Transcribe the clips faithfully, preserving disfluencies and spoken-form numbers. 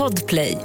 Podplay.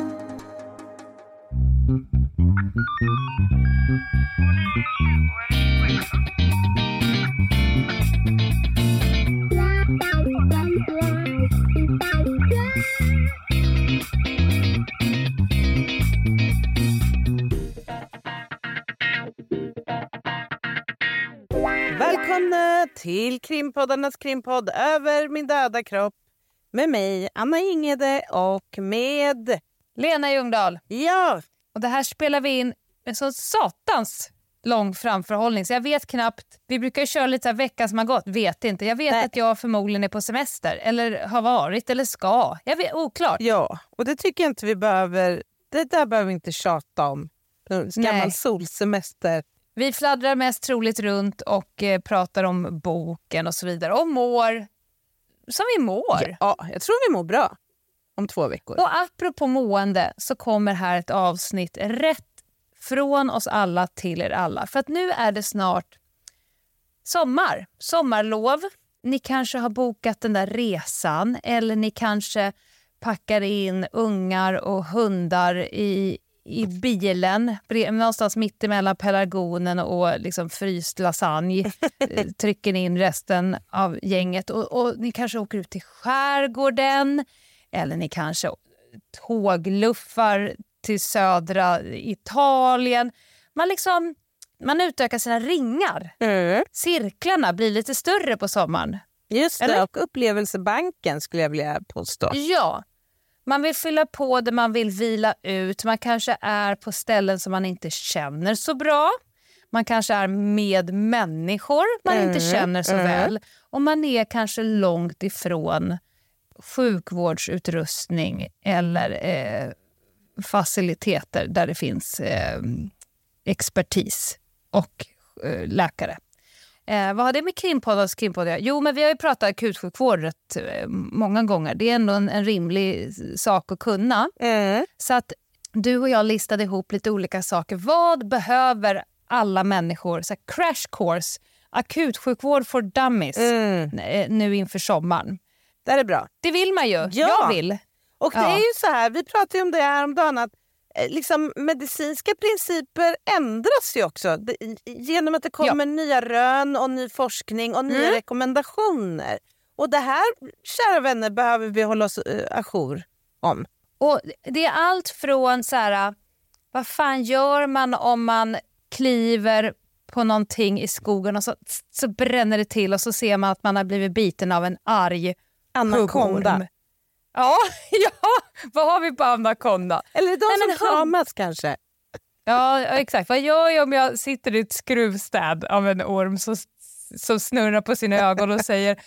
Välkomna till krimpoddarnas krimpodd Över min döda kropp med mig, Anna Ingede, och med Lena Ljungdahl. Ja. Och det här spelar vi in med så satans lång framförhållning. Så jag vet knappt. Vi brukar ju köra lite så här veckan som har gått. Vet inte. Jag vet Nej. att jag förmodligen är på semester. Eller har varit eller ska. Jag vet, oklart. Ja, och det tycker jag inte vi behöver. Det där behöver vi inte tjata om. Gammal solsemester. Vi fladdrar mest troligt runt och eh, pratar om boken och så vidare. Och mår som vi mår. Ja, jag tror vi mår bra om två veckor. Och apropå mående så kommer här ett avsnitt rätt från oss alla till er alla. För att nu är det snart sommar, sommarlov. Ni kanske har bokat den där resan eller ni kanske packar in ungar och hundar i, i bilen. Någonstans mitt emellan pelargonen och liksom fryst lasagne. Trycker in resten av gänget och, och ni kanske åker ut till skärgården. Eller ni kanske tågluffar till södra Italien. Man liksom man utökar sina ringar. Mm. Cirklarna blir lite större på sommaren. Just det, Eller? och upplevelsebanken skulle jag vilja påstå. Ja, man vill fylla på det, man vill vila ut. Man kanske är på ställen som man inte känner så bra. Man kanske är med människor man mm. inte känner så mm. väl. Och man är kanske långt ifrån sjukvårdsutrustning eller eh, faciliteter där det finns eh, expertis och eh, läkare. Eh, vad har det med krimpoddens krimpodd? Jo, men vi har ju pratat akutsjukvård rätt eh, många gånger. Det är ändå en, en rimlig sak att kunna. Mm. Så att du och jag listade ihop lite olika saker. Vad behöver alla människor? Så här, crash course, akutsjukvård for dummies mm. nu inför sommaren. Det är bra. Det vill man ju. Ja. Jag vill. Och det ja. är ju så här, vi pratade ju om det här om dagen att eh, liksom, medicinska principer ändras ju också. Det, genom att det kommer ja. nya rön och ny forskning och nya mm. rekommendationer. Och det här, kära vänner, behöver vi hålla oss uh, ajour om. Och det är allt från så här, vad fan gör man om man kliver på någonting i skogen och så, så bränner det till och så ser man att man har blivit biten av en arg anakonda. Ja, ja, vad har vi på anakonda? Eller de Nej, som kramas kanske. Ja, exakt. Vad gör jag om jag sitter i ett skruvstäd av en orm som, som snurrar på sina ögon och säger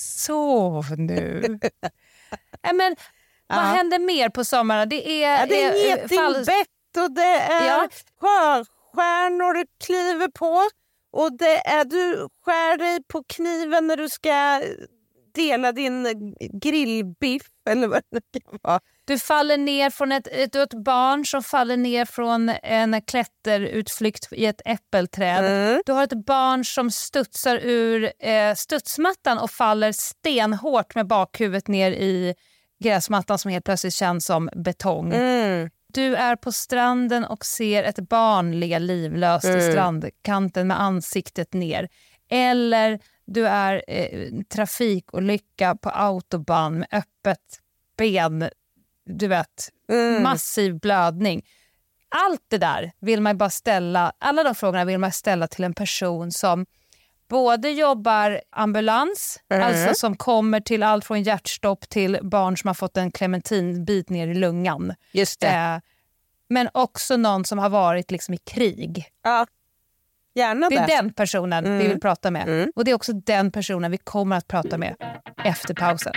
sov nu. Nej, men vad ja. händer mer på sommaren? Det är, ja, det är är getingbett och det är ja. stjärnor du kliver på. Och det är du skär dig på kniven när du ska dela din grillbiff eller vad det kan vara. Du faller ner från ett, ett, ett barn som faller ner från en klätterutflykt i ett äppelträd. Mm. Du har ett barn som studsar ur eh, studsmattan och faller stenhårt med bakhuvudet ner i gräsmattan som helt plötsligt känns som betong. Mm. Du är på stranden och ser ett barn ligga livlöst mm. i strandkanten med ansiktet ner. Eller du är eh, trafikolycka på autobahn med öppet ben, du vet, mm. massiv blödning. Allt det där vill man bara ställa, alla de frågorna vill man ställa till en person som både jobbar ambulans, mm. alltså som kommer till allt från hjärtstopp till barn som har fått en clementinbit ner i lungan. Just det. Eh, men också någon som har varit liksom i krig. Ja. Gärna det är det. den personen mm. vi vill prata med. Mm. Och det är också den personen vi kommer att prata med efter pausen.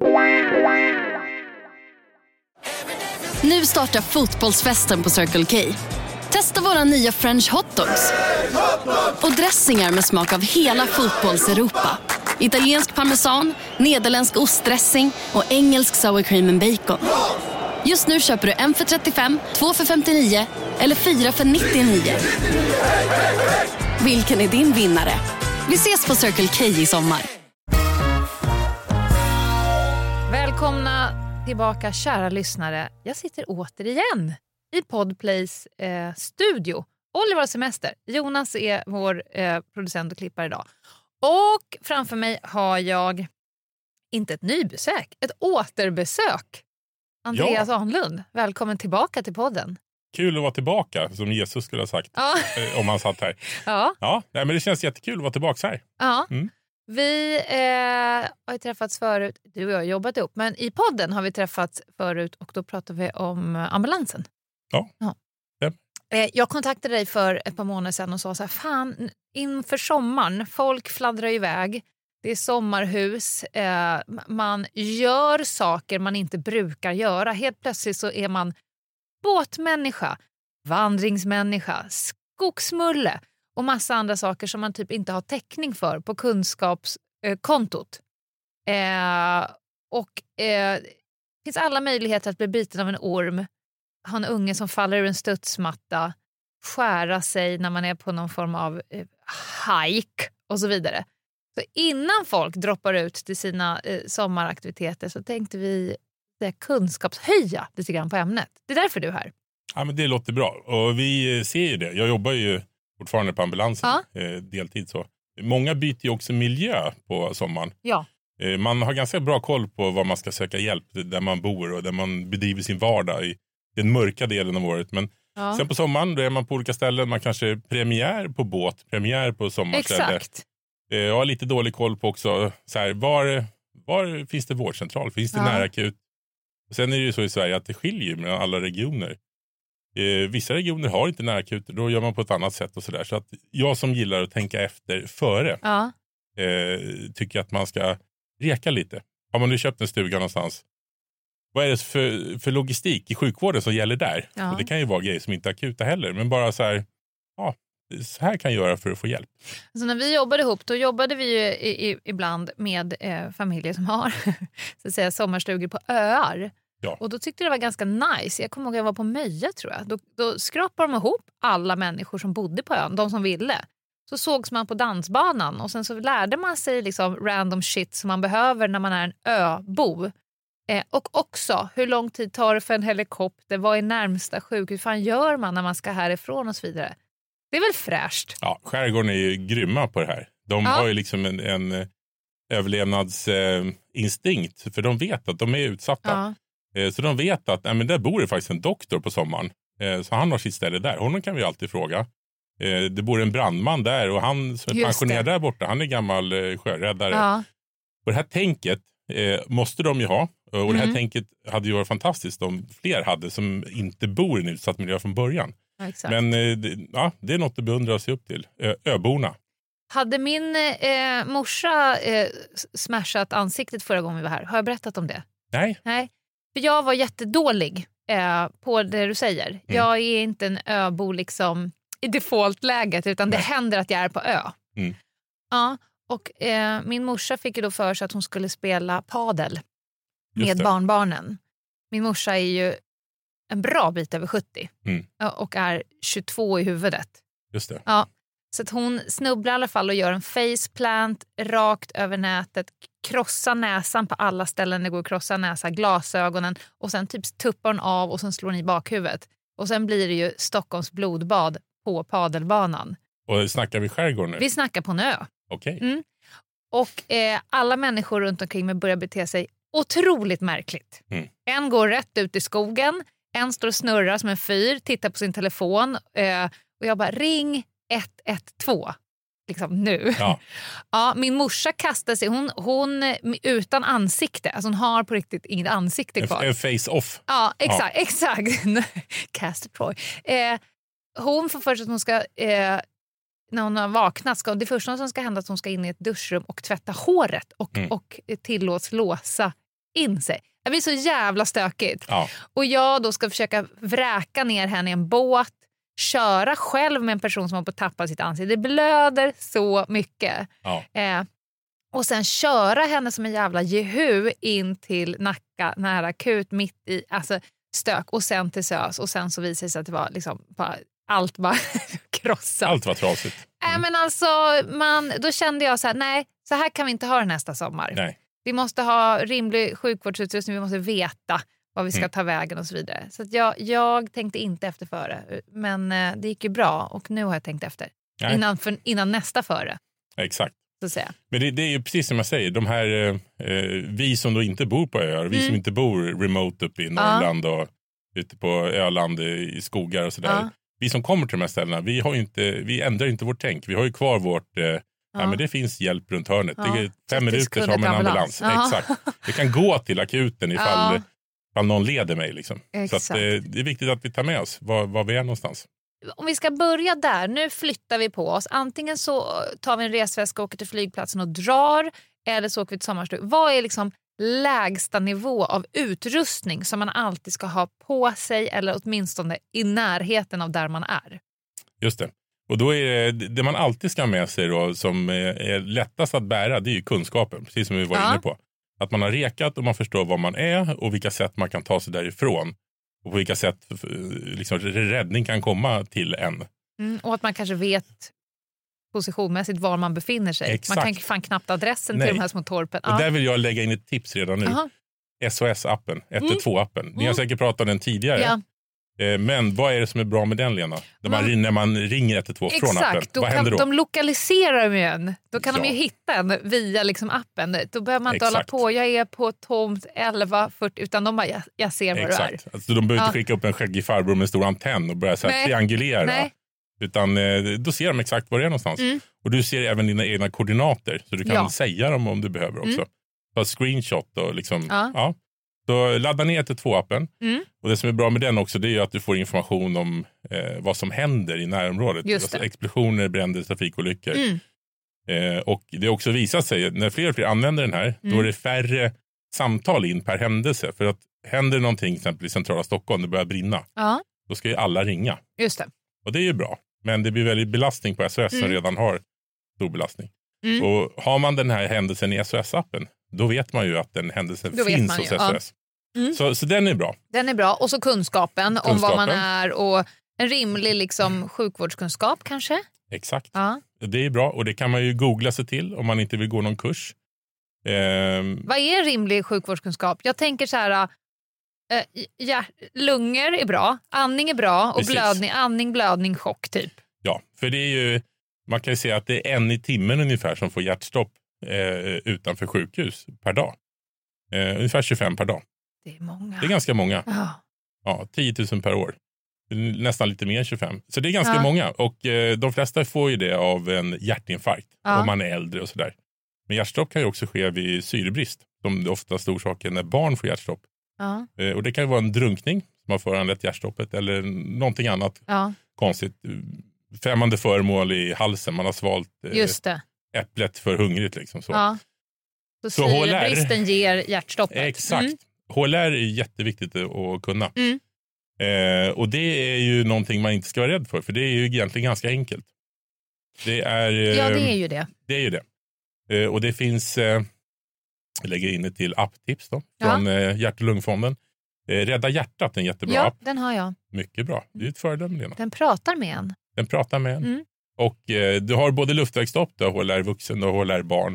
Nu startar fotbollsfesten på Circle K. Testa våra nya French hotdogs och dressingar med smak av hela fotbolls-Europa. Italiensk parmesan, nederländsk ostdressing och engelsk sour cream and bacon. Just nu köper du en för trettiofem, två för femtionio eller fyra för nittionio. Vilken är din vinnare? Vi ses på Circle K i sommar. Välkomna tillbaka, kära lyssnare. Jag sitter återigen i Podplays eh, studio. Oliver har semester. Jonas är vår eh, producent och klippare idag. Och framför mig har jag inte ett nybesök, ett återbesök. Andreas ja. Ahnlund, välkommen tillbaka till podden. Kul att vara tillbaka, som Jesus skulle ha sagt, ja. om han satt här. Ja. Ja, men det känns jättekul att vara tillbaka här. Ja. Mm. Vi eh, har ju träffats förut, du och jag har jobbat ihop, men i podden har vi träffats förut och då pratade vi om ambulansen. Ja. ja. ja. Eh, jag kontaktade dig för ett par månader sedan och sa så här, fan, inför sommaren, folk fladdrar iväg, det är sommarhus, eh, man gör saker man inte brukar göra. Helt plötsligt så är man båtmänniska, vandringsmänniska, skogsmulle och massa andra saker som man typ inte har täckning för på kunskapskontot. Eh, och eh, det finns alla möjligheter att bli biten av en orm, ha en unge som faller ur en studsmatta, skära sig när man är på någon form av eh, hike och så vidare. Så innan folk droppar ut till sina eh, sommaraktiviteter så tänkte vi det, kunskapshöja lite grann på ämnet. Det är därför du är här. Ja, men det låter bra. Och vi ser ju det. Jag jobbar ju fortfarande på ambulansen, ja. eh, deltid så. Många byter ju också miljö på sommaren. Ja. Eh, man har ganska bra koll på var man ska söka hjälp, där man bor och där man bedriver sin vardag i den mörka delen av året. Men ja. sen på sommaren då är man på olika ställen. Man kanske är premiär på båt, premiär på sommarställe. Exakt. Eh, jag har lite dålig koll på också, så här, var, var finns det vårdcentral? Finns det ja. nära akut? Och sen är det ju så i Sverige att det skiljer mellan alla regioner. Eh, vissa regioner har inte närakuter, då gör man på ett annat sätt och sådär. Så att jag som gillar att tänka efter före ja. eh, tycker att man ska reka lite. Har man nu köpt en stuga någonstans, vad är det för, för logistik i sjukvården som gäller där? Ja. Och det kan ju vara grejer som inte är akuta heller, men bara så här, ja, så här kan jag göra för att få hjälp. Så när vi jobbade ihop, då jobbade vi ju i, i, ibland med eh, familjer som har så att säga, sommarstugor på öar. Ja. Och då tyckte det var ganska nice. Jag kommer ihåg att jag var på Möja tror jag. Då, då skrapade de ihop alla människor som bodde på ön, de som ville. Så sågs man på dansbanan och sen så lärde man sig liksom random shit som man behöver när man är en öbo. Eh, och också hur lång tid tar det för en helikopter, vad är närmsta sjukhus, hur fan gör man när man ska härifrån och så vidare. Det är väl fräscht? Ja, skärgården är ju grymma på det här. De ja. har ju liksom en, en överlevnadsinstinkt, eh, för de vet att de är utsatta. Ja. Så de vet att äh, men där bor det faktiskt en doktor på sommaren. Så han har sitt ställe där. Honom kan vi alltid fråga. Det bor en brandman där och han som är pensionerad där borta, han är gammal sjöräddare. Ja. Och det här tänket eh, måste de ju ha. Och mm. det här tänket hade ju varit fantastiskt om fler hade som inte bor i en utsatt miljö från början. Ja, exakt. Men eh, det, ja, det är något att beundra sig upp till. Ö, öborna. Hade min eh, morsa eh, smashat ansiktet förra gången vi var här? Har jag berättat om det? Nej. Nej. För jag var jättedålig eh, på det du säger. Mm. Jag är inte en öbo liksom i defaultläget utan Nej. det händer att jag är på ö. Mm. Ja, och eh, min morsa fick ju då för sig att hon skulle spela padel med barnbarnen. Min morsa är ju en bra bit över sjuttio mm. och är tjugotvå i huvudet. Just det. Ja, så att hon snubblar i alla fall och gör en faceplant rakt över nätet, krossar näsan på alla ställen det går att krossa näsa, glasögonen och sen typ tuppar hon av och sen slår hon i bakhuvudet. Och sen blir det ju Stockholms blodbad på padelbanan. Och snackar vi skärgården nu? Vi snackar på en ö. Okej. Okay. Mm. Och eh, alla människor runt omkring mig börjar bete sig otroligt märkligt. Mm. En går rätt ut i skogen, en står och snurrar som en fyr, tittar på sin telefon eh, och jag bara ring ett ett två liksom nu. Ja. Ja, min morsa kastar sig, hon, hon utan ansikte, alltså hon har på riktigt inget ansikte kvar. En, en face-off. Ja, exakt. Ja. exakt. Cast a Troy. Eh, hon får först att hon ska, eh, när hon har vaknat, ska, det första som ska hända är att hon ska in i ett duschrum och tvätta håret och, mm. och tillåts låsa in sig. Det blir så jävla stökigt. Ja. Och jag då ska försöka vräka ner henne i en båt, köra själv med en person som har på att tappa sitt ansikte. Det blöder så mycket. Ja. Eh, och sen köra henne som en jävla jehu in till Nacka, nära akut, mitt i alltså, stök. Och sen till Sös. Och sen så visade det sig att det var liksom bara, allt bara krossat. Allt var trasigt. Mm. Äh, men alltså, man, då kände jag så här, nej, så här kan vi inte ha det nästa sommar. Nej. Vi måste ha rimlig sjukvårdsutrustning, vi måste veta vad vi ska mm. ta vägen och så vidare. Så att jag, jag tänkte inte efter före, men eh, det gick ju bra och nu har jag tänkt efter. Innan, för, innan nästa före. Exakt. Så att säga. Men det, det är ju precis som jag säger, de här, eh, vi som då inte bor på öar, vi mm. som inte bor remote uppe i Norrland ja. och ute på Öland i skogar och sådär. Ja. Vi som kommer till de här ställena, vi, har inte, vi ändrar inte vårt tänk. Vi har ju kvar vårt, eh, ja. Ja, men det finns hjälp runt hörnet. Ja. Det är fem minuter som en ambulans. Ja. Exakt. Vi kan gå till akuten ifall, ja. ifall någon leder mig. Liksom. Så att, eh, det är viktigt att vi tar med oss var, var vi är någonstans. Om vi ska börja där, nu flyttar vi på oss. Antingen så tar vi en resväska och åker till flygplatsen och drar, eller så åker vi till sommarstugan. Vad är liksom lägsta nivå av utrustning som man alltid ska ha på sig eller åtminstone i närheten av där man är? Just det. Och då är det, det man alltid ska ha med sig då, som är, är lättast att bära, det är ju kunskapen, precis som vi var ja. inne på. Att man har rekat och man förstår vad man är och vilka sätt man kan ta sig därifrån. Och på vilka sätt liksom, räddning kan komma till en. Mm, och att man kanske vet positionmässigt var man befinner sig. Exakt. Man kan fan knappt adressen Nej. till de här små torpen. Och ja. där vill jag lägga in ett tips redan nu. Aha. S O S-appen, ett ett två-appen. Ni har mm. säkert pratat om den tidigare. Ja. Men vad är det som är bra med den, Lena? När man, mm. när man ringer ett ett två från appen. Exakt, då vad kan, händer då? De lokaliserar ju en. Då kan ja. de ju hitta en via liksom appen. Då behöver man inte Exakt. hålla på. Jag är på tomt elva fyrtio, utan de bara, jag, jag ser vad Exakt. du är. Alltså, de behöver ja. inte skicka upp en skäggig farbror med en stor antenn och börja så här, triangulera. Nej. Utan eh, då ser de exakt var det är någonstans. Mm. Och du ser även dina egna koordinater. Så du kan ja. säga dem om du behöver också. Mm. Ta screenshot och liksom, ja. ja. Så ladda ner ett ett två-appen. Mm. Och det som är bra med den också, det är ju att du får information om eh, vad som händer i närområdet. Alltså explosioner, bränder, trafikolyckor. Mm. Eh, och det har också visat sig, när fler och fler använder den här, mm. då är det färre samtal in per händelse. För att händer någonting, till exempel i centrala Stockholm, det börjar brinna. Ja. Då ska ju alla ringa. Just det. Och det är ju bra. Men det blir väldigt belastning på S O S mm. som redan har stor belastning. Mm. Och har man den här händelsen i S O S-appen, då vet man ju att den händelsen då finns hos S O S. Ja. Mm. Så, så den är bra. Den är bra. Och så kunskapen, kunskapen. om vad man är och en rimlig liksom, sjukvårdskunskap kanske. Exakt. Ja. Det är bra och det kan man ju googla sig till om man inte vill gå någon kurs. Ehm. Vad är en rimlig sjukvårdskunskap? Jag tänker så här, äh, ja, lungor är bra, andning är bra och Precis. blödning, andning, blödning, chock typ. Ja, för det är ju, man kan ju säga att det är en i timmen ungefär som får hjärtstopp eh, utanför sjukhus per dag. Eh, ungefär tjugofem per dag. Det är många. Det är ganska många. Ja. Ja, tio tusen per år. Nästan lite mer än tjugofem. Så det är ganska ja. många. Och eh, de flesta får ju det av en hjärtinfarkt. Ja. Om man är äldre och sådär. Men hjärtstopp kan ju också ske vid syrebrist. Som oftast orsaken när barn får hjärtstopp. Ja. Eh, och det kan ju vara en drunkning som har föranlett hjärtstoppet. Eller någonting annat ja. konstigt. Främmande föremål i halsen. Man har svalt eh, Just det. äpplet för hungrigt. Liksom, så. Ja. Så, så syrebristen ger hjärtstoppet. Exakt. Mm. H L R är jätteviktigt att kunna. Mm. Eh, och det är ju någonting man inte ska vara rädd för. För det är ju egentligen ganska enkelt. Det är, eh, ja, det är ju det. Det är ju det. Eh, och det finns, eh, jag lägger in det till apptips då. Från ja. eh, Hjärt- och lungfonden. Eh, Rädda hjärtat är en jättebra ja, app. den har jag. Mycket bra. Det är ett föredöme, Lena. Den pratar med en. Den pratar med en. Mm. Och eh, du har både luftvägsstopp, du har H L R vuxen, du har H L R barn.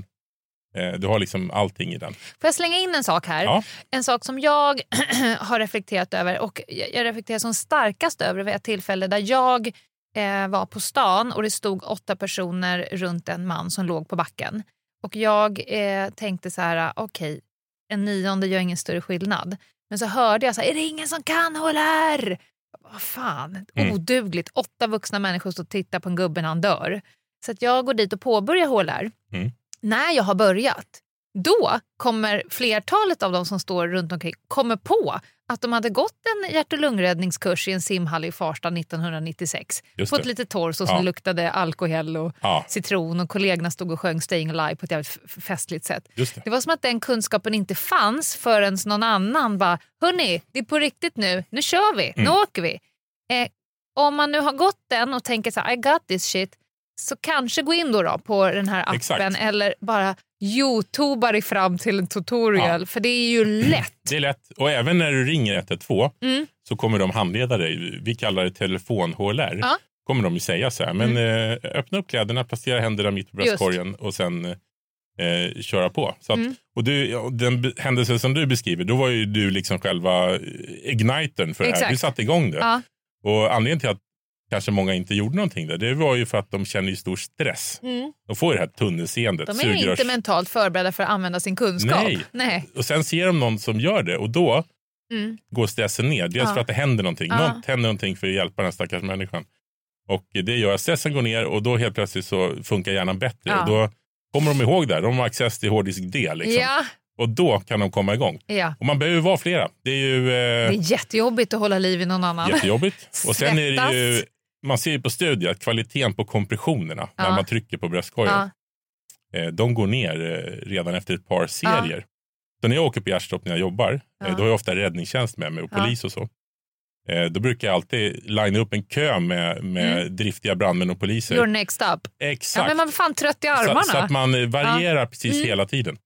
Du har liksom allting i den. Får jag slänga in en sak här? Ja. En sak som jag har reflekterat över och jag reflekterar som starkast över vid ett tillfälle där jag eh, var på stan och det stod åtta personer runt en man som låg på backen. Och jag eh, tänkte så här, okej, okay, en nionde gör ingen större skillnad. Men så hörde jag så här, är det ingen som kan H L R? Vad fan, mm. odugligt. Åtta vuxna människor står och tittar på en gubbe när han dör. Så att jag går dit och påbörjar H L R. Mm. När jag har börjat, då kommer flertalet av de som står runt omkring kommer på att de hade gått en hjärt- och lungräddningskurs i en simhall i Farsta nittonhundranittiosex. Fått lite torso ja. som luktade alkohol och ja. citron och kollegorna stod och sjöng Staying Alive på ett jävligt festligt sätt. Det. det var som att den kunskapen inte fanns förrän någon annan bara, hörni, det är på riktigt nu, nu kör vi, mm. nu åker vi. Eh, om man nu har gått den och tänker så här, I got this shit, så kanske gå in då, då på den här appen Exakt. eller bara YouTubear dig fram till en tutorial. Ja. För det är ju lätt. Det är lätt. Och även när du ringer ett ett två mm. så kommer de handleda dig. Vi kallar det telefon-H L R. Ja. Kommer de ju säga så här. Men mm. eh, öppna upp kläderna, placera händerna mitt på bröstkorgen och sen eh, köra på. Så att, Mm. och du, och den händelse som du beskriver, då var ju du liksom själva ignitern för det här. Exakt. Du satte igång det. Ja. Och anledningen till att kanske många inte gjorde någonting där, det var ju för att de känner ju stor stress. Mm. De får ju det här tunnelseendet. De är ju inte mentalt förberedda för att använda sin kunskap. Nej. Nej. Och sen ser de någon som gör det och då Mm. går stressen ner. Dels Ja. för att det händer någonting. Ja. Något händer någonting för att hjälpa den här stackars människan. Och det gör att stressen går ner och då helt plötsligt så funkar hjärnan bättre. Ja. Och då kommer de ihåg det. De har access till hårddisk D. Liksom. Ja. Och då kan de komma igång. Ja. Och man behöver vara flera. Det är ju eh, Det är jättejobbigt att hålla liv i någon annan. jättejobbigt. Och sen är det ju, Svettas. man ser ju på studier att kvaliteten på kompressionerna Ja. när man trycker på bröstkorgen, Ja. eh, de går ner eh, redan efter ett par serier. Så när jag åker på hjärtstopp när jag jobbar, Ja. eh, då har jag ofta räddningstjänst med mig och Ja. polis och så. Eh, då brukar jag alltid linea upp en kö med, med Mm. driftiga brandmän och poliser. You're next up. Ja, Exakt. men man är fan trött i armarna. så, så att man eh, varierar precis Mm. hela tiden.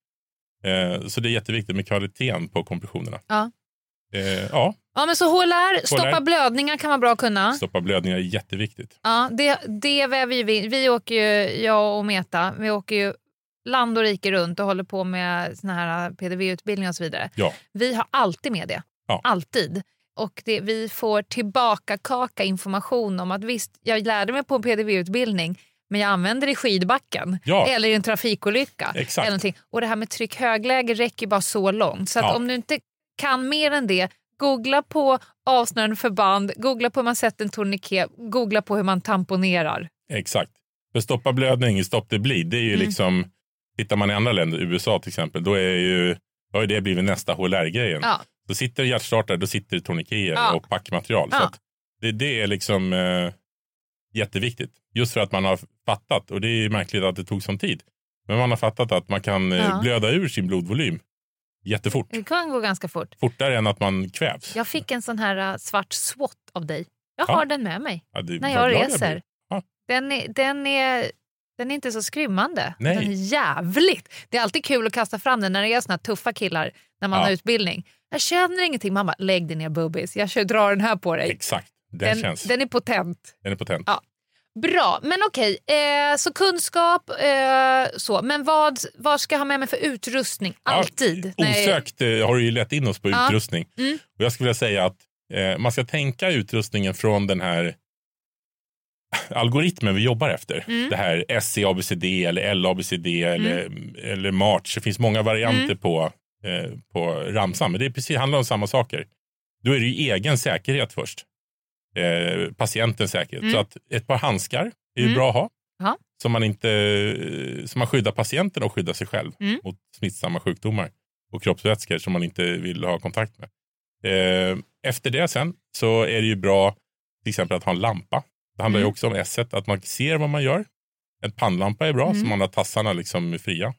Eh, så det är jätteviktigt med kvaliteten på kompressionerna. Ja. Eh, ja, Ja, men så H L R, stoppa H L R. blödningar kan vara bra att kunna. stoppa blödningar är jätteviktigt. Ja, det, det väver vi, vi åker ju, jag och Meta, vi åker ju land och rike runt och håller på med såna här P D V-utbildningar och så vidare. Ja. Vi har alltid med det. Ja. Alltid. Och det, vi får tillbaka kaka information om att visst, jag lärde mig på en P D V-utbildning men jag använder det i skidbacken Ja. eller i en trafikolycka. Exakt. Eller någonting. Och det här med tryck högläge räcker bara så långt. Så att Ja. om du inte kan mer än det, googla på avsnörande förband, googla på hur man sätter en tourniquet, googla på hur man tamponerar. Exakt. För stoppa blödning, stopp det blir. Det är ju Mm. liksom, tittar man i andra länder, U S A till exempel, då är ju, då har ju det blivit nästa H L R-grejen. Ja. Då sitter hjärtstartare, då sitter det tourniqueter Ja. och packmaterial. Så Ja. att det, det är liksom eh, jätteviktigt. Just för att man har fattat, och det är märkligt att det tog sån tid, men man har fattat att man kan eh, Ja. blöda ur sin blodvolym jättefort. Det kan gå ganska fort. Fortare än att man kvävs. Jag fick en sån här uh, svart SWAT av dig. Jag Ja. har den med mig Ja, det- när vad jag glad reser. blir. Ja. Den är, den, är, den är inte så skrymmande. Nej. Den är jävligt. Det är alltid kul att kasta fram den när det är såna här tuffa killar när man Ja. har utbildning. Jag känner ingenting. Mamma, lägg dig ner bubbis. Jag kör, drar den här på dig. Exakt, den, Den, känns. den är potent. Den är potent. Ja. Bra, men okej. Eh, så kunskap, eh, så. Men vad, vad ska jag ha med mig för utrustning? Alltid. Ja, Nej. osökt eh, har du ju lett in oss på Ja. utrustning. Mm. Och jag skulle vilja säga att eh, man ska tänka utrustningen från den här algoritmen vi jobbar efter. Mm. Det här S C A B C D eller L A B C D eller, eller March. Det finns många varianter Mm. på, eh, på ramsan. Men det är precis, handlar om samma saker. Då är det ju egen säkerhet först. Eh, patientens säkerhet. Mm. Så att ett par handskar är ju Mm. bra att ha. Ja. Så man inte så man skyddar patienten och skyddar sig själv Mm. mot smittsamma sjukdomar och kroppsvätskor som man inte vill ha kontakt med. Eh, efter det sen så är det ju bra till exempel att ha en lampa. Det handlar Mm. ju också om S ett, att man ser vad man gör. En pannlampa är bra Mm. så man har tassarna liksom fria.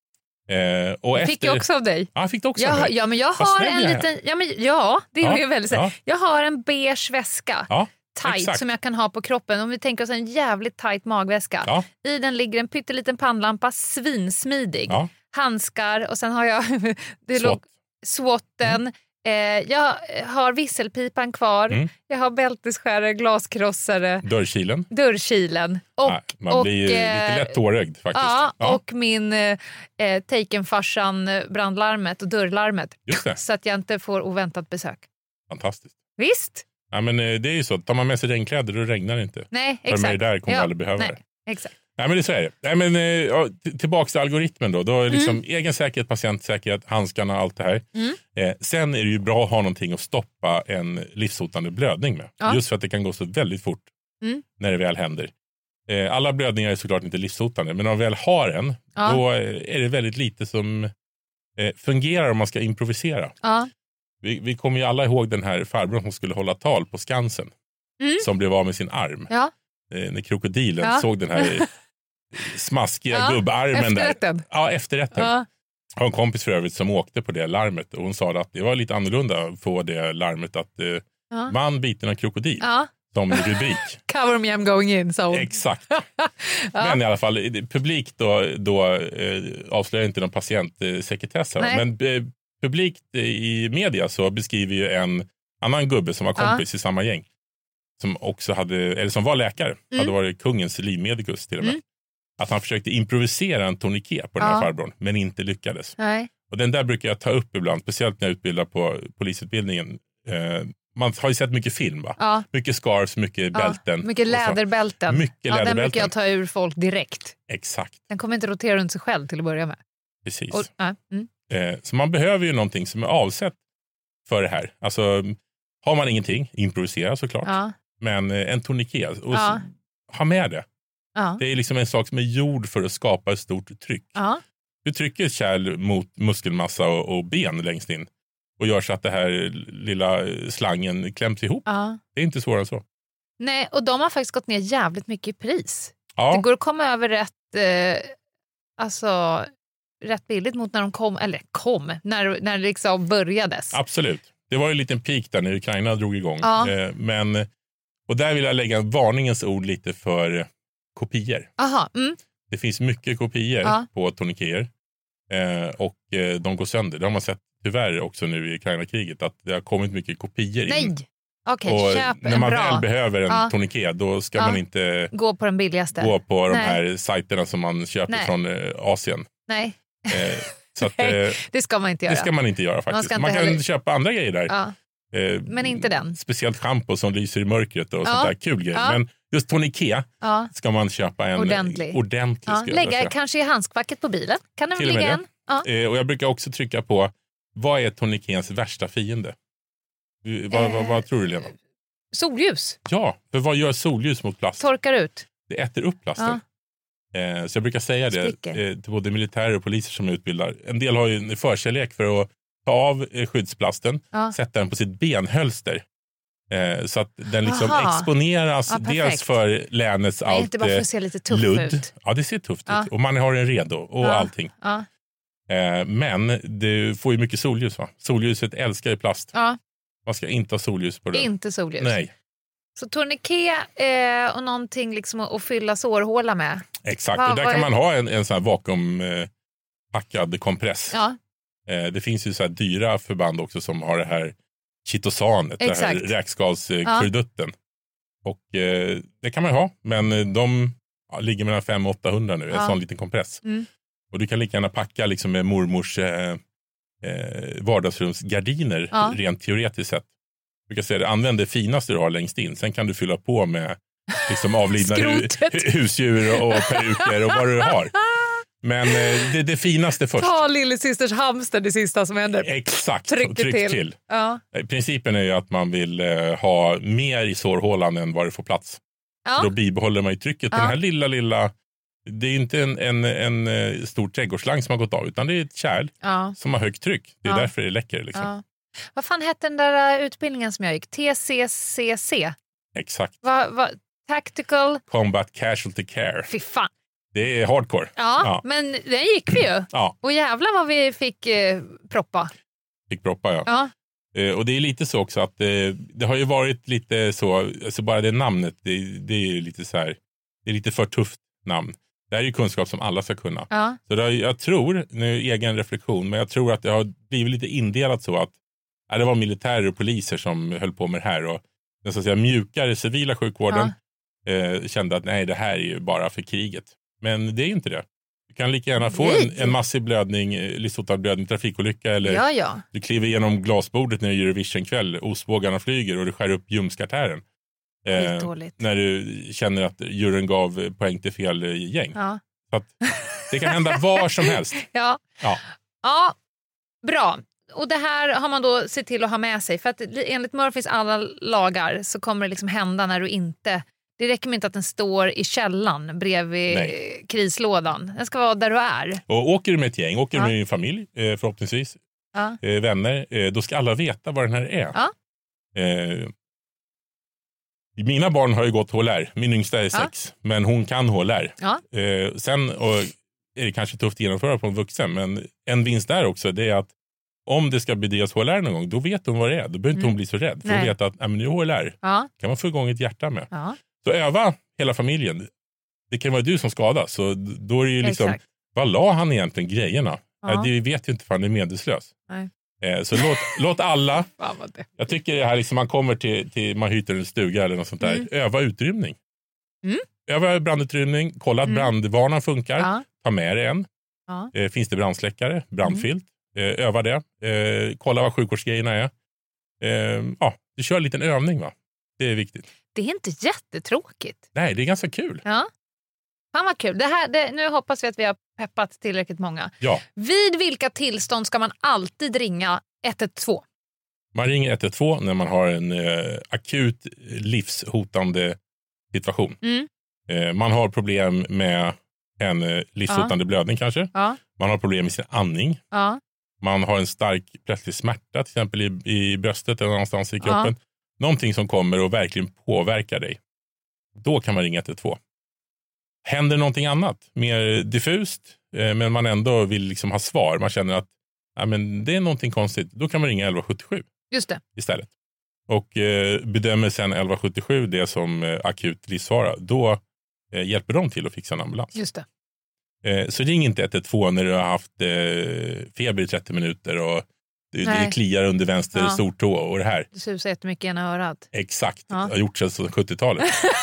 Eh, och Det efter... fick jag också av dig. Ja, fick du också Jag, av har- mig? ja, men jag Vad har snäll en jag är. liten... Ja, men, ja det är Ja, ju väldigt ja. Jag har en beige väska. Ja, Tight exakt. som jag kan ha på kroppen. Om vi tänker oss en jävligt tight magväska. Ja. I den ligger en pytteliten pannlampa, svinsmidig. Ja. Handskar och sen har jag det SWAT. låg, SWATen. Eh, jag har visselpipan kvar. Mm. Jag har bältesskärare, glaskrossare, Dörrkilen. dörrkilen. Och, Nej, man och, blir ju lite eh, lätt tårögd faktiskt. Ja, Ja, och min eh, eh, Taken-farsan eh, brandlarmet och dörrlarmet. just det. Så att jag inte får oväntat besök. Fantastiskt. Visst? Ja, men eh, det är ju så. Tar man med sig regnkläder då regnar det inte. Nej, För exakt. mig där kommer Ja, jag aldrig behöva nej, det. exakt. Nej, men det så är det. Nej, men, eh, ja, t- tillbaka till algoritmen då. Då är liksom egen säkerhet, patientsäkerhet, handskarna, allt det här. Mm. Eh, sen är det ju bra att ha någonting att stoppa en livshotande blödning med. Ja. Just för att det kan gå så väldigt fort Mm. när det väl händer. Eh, alla blödningar är såklart inte livshotande, men om man väl har en, Ja. då eh, är det väldigt lite som eh, fungerar om man ska improvisera. Ja. Vi, vi kommer ju alla ihåg den här farbrorn som skulle hålla tal på Skansen. Mm. Som blev av med sin arm. Ja. Eh, när krokodilen Ja. såg den här smaskiga Ja, gubbarmen där. efterrätten. Ja, efterrätten. Ja. Jag har en kompis för övrigt som åkte på det larmet och hon sa att det var lite annorlunda att få det larmet att eh, Ja. man biten av krokodil Ja. som rubrik. Cover me, I'm going in. So. Exakt. Men i alla fall, publik då, då eh, avslöjar inte någon patientsekretess. här. Nej. Men eh, publikt i media så beskriver ju en annan gubbe som var kompis i samma gäng. Som också hade, eller som var läkare, Mm. hade varit kungens livmedikus till och med. Mm. att han försökte improvisera en tourniquet på den här Ja. farbrorn, men inte lyckades. Nej. Och den där brukar jag ta upp ibland, speciellt när jag utbildar på polisutbildningen. Eh, man har ju sett mycket film, va? Ja. Mycket scarves, mycket bälten. Ja, mycket och så. läderbälten. Mycket Ja, den läderbälten. brukar jag ta ur folk direkt. Exakt, Den kommer inte rotera runt sig själv till att börja med. precis. Och, ja. mm. Eh, så man behöver ju någonting som är avsett för det här. Alltså, har man ingenting, improvisera såklart. Ja. Men eh, en tourniquet, och Ja. s- ha med det. Ja. Det är liksom en sak som är gjord för att skapa ett stort tryck. Ja. Du trycker ett kärl mot muskelmassa och, och ben längst in och gör så att det här lilla slangen kläms ihop. Ja. Det är inte svårare än så. Nej, och de har faktiskt gått ner jävligt mycket i pris. Ja, Det går att komma över rätt, eh, alltså, rätt billigt mot när de kom, eller kom, när, när det liksom börjades. absolut. Det var ju en liten peak där när Ukraina drog igång. Ja. Eh, men, och där vill jag lägga en varningens ord lite för kopior. Aha, mm. Det finns mycket kopior Ja. på tourniqueter. Eh, och eh, de går sönder. Det har man sett tyvärr också nu i Ukraina-kriget, att det har kommit mycket kopior in. Nej, okej, Och köp när en man bra. väl behöver en Ja. tourniquet, då ska Ja. man inte Gå på den billigaste. gå på de Nej. här sajterna som man köper Nej. från eh, Asien. Nej, Eh, så att, Nej, eh, det ska man inte göra. det ska man inte göra faktiskt. ska Man, inte kan heller- köpa andra grejer där. Ja, Eh, men inte den. Speciellt shampoo som lyser i mörkret och Ja. sånt där kul grejer. Ja. Men just tourniquet Ja. ska man köpa en Ordentlig. ordentlig Ja. ska jag vilja Lägga säga. kanske i handskfacket på bilen. Kan den Till väl och med ligga en? Ja. Eh, och jag brukar också trycka på, vad är tourniquets värsta fiende? Du, vad, vad, vad tror du, Lena? Solljus. Ja, för vad gör solljus mot plast? Torkar ut. Det äter upp plasten. Eh, så jag brukar säga det Spricker. eh, till både militärer och poliser som utbildar. En del har ju en förkärlek för att ta av eh, skyddsplasten, Ja. sätta den på sitt benhölster. Eh, så att den liksom Aha. exponeras Ja, dels perfekt. för länets Nej, allt inte bara för eh, att se lite tuff ludd. ut. Ja, det ser tufft Ja. ut. Och man har den redo och Ja. allting. Ja. Eh, men du får ju mycket solljus, va? Solljuset älskar ju plast. Ja. Man ska inte ha solljus på det. Inte solljus. Nej, Så tourniquet eh, och någonting liksom att, att fylla sårhåla med. exakt. Vad- och där vad kan är- man ha en, en sån här vakuumpackad kompress. Ja. Eh, det finns ju så här dyra förband också som har det här chitosanet, det här Exakt. räkskalskurdutten. Och eh, det kan man ha, men eh, de ja, ligger mellan fem och åttahundra nu, en Ja. sån liten kompress. Mm. Och du kan lika gärna packa liksom med mormors eh, eh, vardagsrumsgardiner, Ja. rent teoretiskt sett. Du kan säga det, använd det finaste du har längst in, sen kan du fylla på med liksom avlidna hu- Skrotet. husdjur och peruker och vad du har. Men eh, det, det finaste först. Ta lillasysters hamster, det sista som händer. Exakt, Trycker tryck till. till. Ja. Eh, Principen är ju att man vill eh, ha mer i sårhålan än vad det får plats. Ja. Då bibehåller man ju trycket på Ja. den här lilla, lilla... Det är inte en, en, en, eh, stor trädgårdsslang som har gått av, utan det är ett kärl Ja. som har högt tryck. Det är Ja. därför det läcker. Liksom. Ja. Vad fan hette den där uh, utbildningen som jag gick? T C C C? Exakt. Va, va, tactical... Combat Casualty Care. Fy fan. Det är hardcore. Ja, Ja. men den gick vi ju. Ja, Och jävlar vad vi fick eh, proppa. fick proppa, ja. Ja. Eh, och det är lite så också att eh, det har ju varit lite så, alltså bara det namnet, det, det är ju lite så här, det är lite för tufft namn. Det här är ju kunskap som alla ska kunna. Ja. Så det har, jag tror, nu egen reflektion, men jag tror att det har blivit lite indelat så att ja, det var militärer och poliser som höll på med det här och den så att säga mjukare civila sjukvården eh, kände att nej, det här är ju bara för kriget. Men det är inte det. Du kan lika gärna få en, en massiv blödning, eh, livshotande trafikolycka eller Ja, ja. du kliver igenom glasbordet när det är Eurovision-kväll, ostbågarna flyger och du skär upp ljumskartären. Helt dåligt. när du känner att juryn gav poäng till fel eh, gäng. Ja. Så att det kan hända var som helst. Ja. Ja. Ja, bra. Och det här har man då sett till att ha med sig. För att enligt Murphys alla lagar så kommer det liksom hända när du inte... Det räcker med inte att den står i källan bredvid Nej. krislådan. Den ska vara där du är. Och åker du med ett gäng, åker du Ja. med din familj eh, förhoppningsvis, Ja. eh, vänner, eh, då ska alla veta vad den här är. Ja. Eh, mina barn har ju gått H L R, min yngsta är Ja. sex, men hon kan H L R. Ja. Eh, sen och, är det kanske tufft att genomföra på en vuxen, men en vinst där också, det är att om det ska bedrivas H L R någon gång, då vet hon vad det är. Då behöver inte Mm. hon bli så rädd. För Nej. hon vet att äh, men nu är H L R, Ja. kan man få igång ett hjärta med. Ja. Så öva hela familjen. Det kan vara du som skadas. Så då är det ju liksom, Exakt. vad la han egentligen grejerna? Ja. Ja. Det vet ju inte för han är medvetslös. Nej. Eh, så låt, låt alla, Fan vad det. jag tycker det här liksom man kommer till, till man hyter en stuga eller något sånt där, Mm. öva utrymning. Mm. öva brandutrymning, kolla att mm. brandvarnaren funkar. Ja. Ta med dig en. Ja. Eh, finns det brandsläckare, brandfilt. Mm. Eh, öva det. Eh, kolla vad sjukvårdsgrejerna är. Eh, ja, du kör en liten övning, va? Det är viktigt. Det är inte jättetråkigt. Nej, det är ganska kul. Ja. Fan vad kul. Det här, det, nu hoppas vi att vi har peppat tillräckligt många. Ja. Vid vilka tillstånd ska man alltid ringa ett ett två? Man ringer ett ett två när man har en eh, akut livshotande situation. Mm. Eh, man har problem med en eh, livshotande ja. blödning kanske. Ja. Man har problem med sin andning. Ja. Man har en stark plötslig smärta till exempel i, i bröstet eller någonstans i kroppen. Ja. Någonting som kommer och verkligen påverkar dig. Då kan man ringa ett ett två. Händer någonting annat, mer diffust, eh, men man ändå vill liksom ha svar. Man känner att ja, men det är någonting konstigt. Då kan man ringa elva sjuttiosju. Just det. Istället. Och eh, bedömer sen elva sjuttiosju det som eh, akut livsfara. Då eh, hjälper de till att fixa en ambulans. Just det. Eh, så ring inte ett ett två när du har haft eh, feber i trettio minuter och det, det kliar under vänster ja. stortå och det här. Det susar jättemycket i ena örat. Exakt, ja. Det har gjort sig sedan sjuttiotalet.